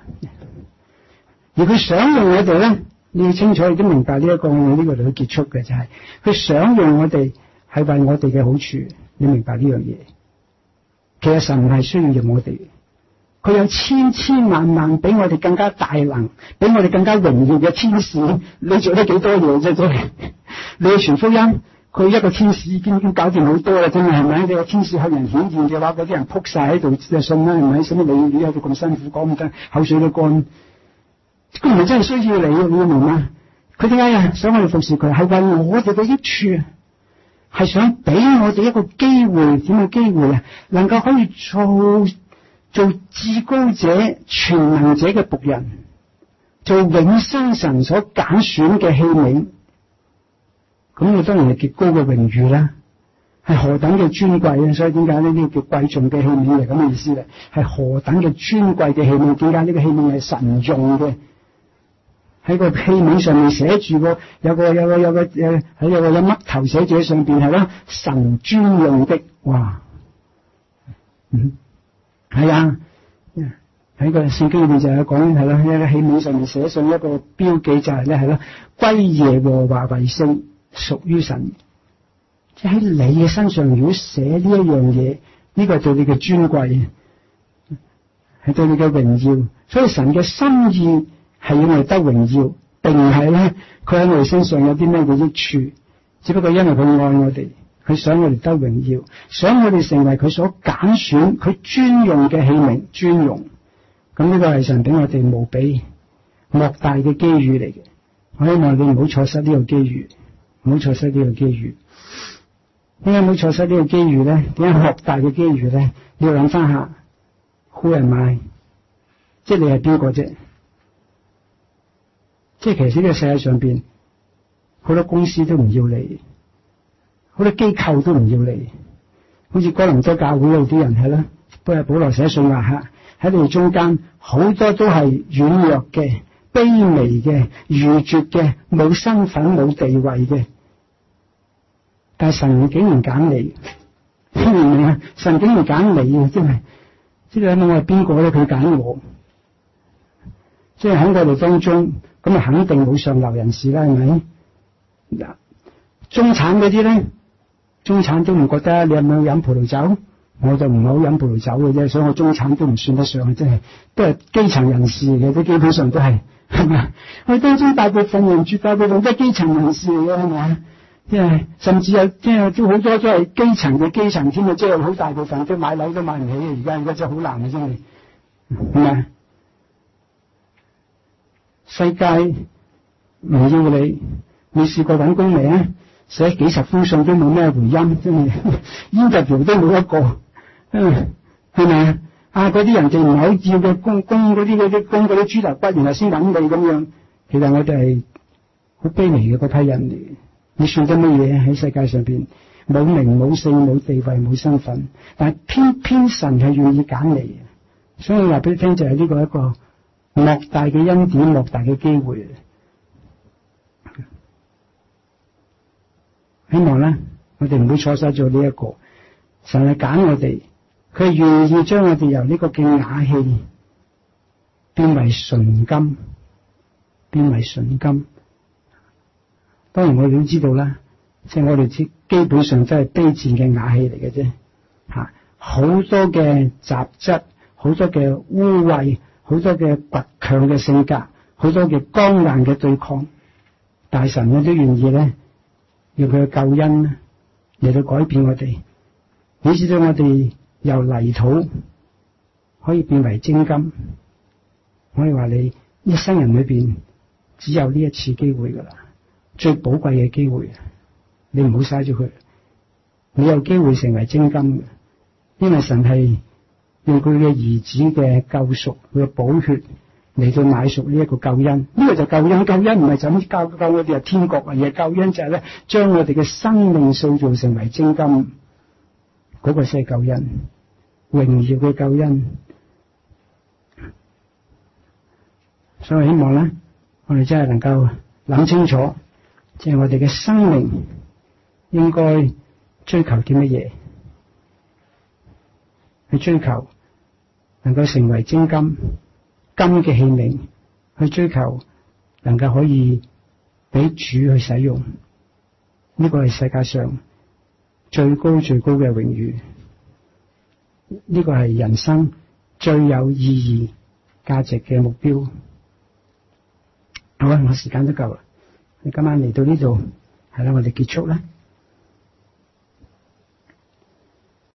而佢想用我哋咧，你要清楚，你都明白呢、這、一個我呢個嚟去結束嘅就係、是，佢想用我哋係為我哋嘅好處，你明白呢樣嘢？其實神係需要用我哋，佢有千千萬萬比我哋更加大能，比我哋更加榮耀嘅天使，你做得幾多嘢啫？真係，你去傳福音，佢一個天使已經已經搞掂好多啦，真係係咪？你個天使向人顯現嘅話，嗰啲人撲晒喺度就信啦，係咪？使乜你你喺度咁辛苦講咁得，口水都乾。佢唔係真係需要你，你要明嗎？佢點解啊？想我哋服侍佢，係為我哋嘅益處，係想俾我哋一個機會，點嘅機會啊？能夠可以做做至高者、全能者嘅僕人，做永生神所揀選嘅器皿。咁我當然係極高嘅榮譽啦，係何等嘅尊貴啊！所以點解呢？呢個叫貴重嘅器皿係咁嘅意思咧？係何等嘅尊貴嘅器皿？點解呢個器皿係神用嘅？喺個器皿上面寫住個有個有個有個誒喺有個有嘜頭寫住喺上邊係啦，神專用的。哇，嗯，係啊，喺個聖經裏邊就有講係啦，喺個器皿上面寫上一個標記就係咧係啦，歸耶和華為聖，屬於神。即係喺你嘅身上如果寫呢一樣嘢，呢個係對你嘅尊貴，係對你嘅榮耀。所以神嘅心意係要我哋得榮耀，並唔係咧佢喺我哋身上有啲咩嘅益處，只不過因為佢愛我哋，佢想我哋得榮耀，想我哋成為佢所揀選、佢專用嘅器皿，專用。咁呢個係神俾我哋無比莫大嘅機遇嚟嘅。我希望你唔好錯失呢個機遇，唔好錯失呢個機遇。點解唔好錯失呢個機遇咧？點解莫大嘅機遇咧？你要諗翻下 ，Who am I？即係你係邊個啫？即係其實呢個世界上邊好多公司都唔要你，好多機構都唔要你。好似哥林多教會有啲人係啦，不過保羅寫信話吓，喺你哋中間好多都係軟弱嘅、卑微嘅、愚拙嘅、冇身份、冇地位嘅。但係神竟然揀你，明唔明啊？神竟然揀你啊！真係，即係諗下我係邊個咧？佢揀我。 即係喺我哋當中，咁啊肯定冇上流人士啦，係咪？中產嗰啲咧，中產都唔覺得你有冇飲葡萄酒？我就唔係好飲葡萄酒嘅啫，所以我中產都唔算得上，真係都係基層人士嚟嘅，都基本上都係，係咪？我當中大部分人，絕大部分都係基層人士嚟嘅，係咪？即係甚至有即係都好多都係基層嘅基層添啊！即係好大部分都買樓都買唔起嘅，而家而家真係好難嘅，真係，係咪？世界唔要你，你試過揾工未啊？寫幾十封信都冇咩回音，真係 interview 都冇一個，嗯，係咪啊？啊，嗰啲人哋唔係好要嘅工工嗰啲嗰啲工嗰啲豬頭骨，然後先揾你咁樣。其實我哋係好卑微嘅嗰批人嚟，你算得乜嘢喺世界上邊？冇名冇姓冇地位冇身份，但係偏偏神係願意揀你，所以我話俾你聽就係呢個一個莫大嘅恩典，莫大嘅機會。希望咧，我哋唔會錯失咗呢一個。神係揀我哋，佢係願意將我哋由呢個嘅瓦器變為純金，變為純金。當然我哋都知道啦，即係我哋知基本上都係卑賤嘅瓦器嚟嘅啫。吓，好多嘅雜質，好多嘅污穢，好多嘅倔強嘅性格，好多嘅剛硬嘅對抗，但係神咧都願意咧。用佢嘅救恩嚟到改變我哋，以致到我哋由泥土可以變為精金。我哋話你一生人裏邊只有呢一次機會噶啦，最寶貴嘅機會，你唔好嘥咗佢。你有機會成為精金嘅，因為神係用佢嘅兒子嘅救贖，佢嘅寶血嚟到買贖呢一個救恩。呢個就救恩，救恩唔係就咁救救我哋入天國啊，而係救恩就係咧將我哋嘅生命塑造成為精金，嗰個先係救恩，榮耀嘅救恩。所以希望咧，我哋真係能夠諗清楚，即係我哋嘅生命應該追求啲乜嘢，去追求能夠成為精金。金嘅器皿去追求，能夠可以俾主去使用，呢個係世界上最高最高嘅榮譽，呢個係人生最有意義價值嘅目標。好啦，我時間都夠啦，你今晚嚟到呢度係啦，我哋結束啦。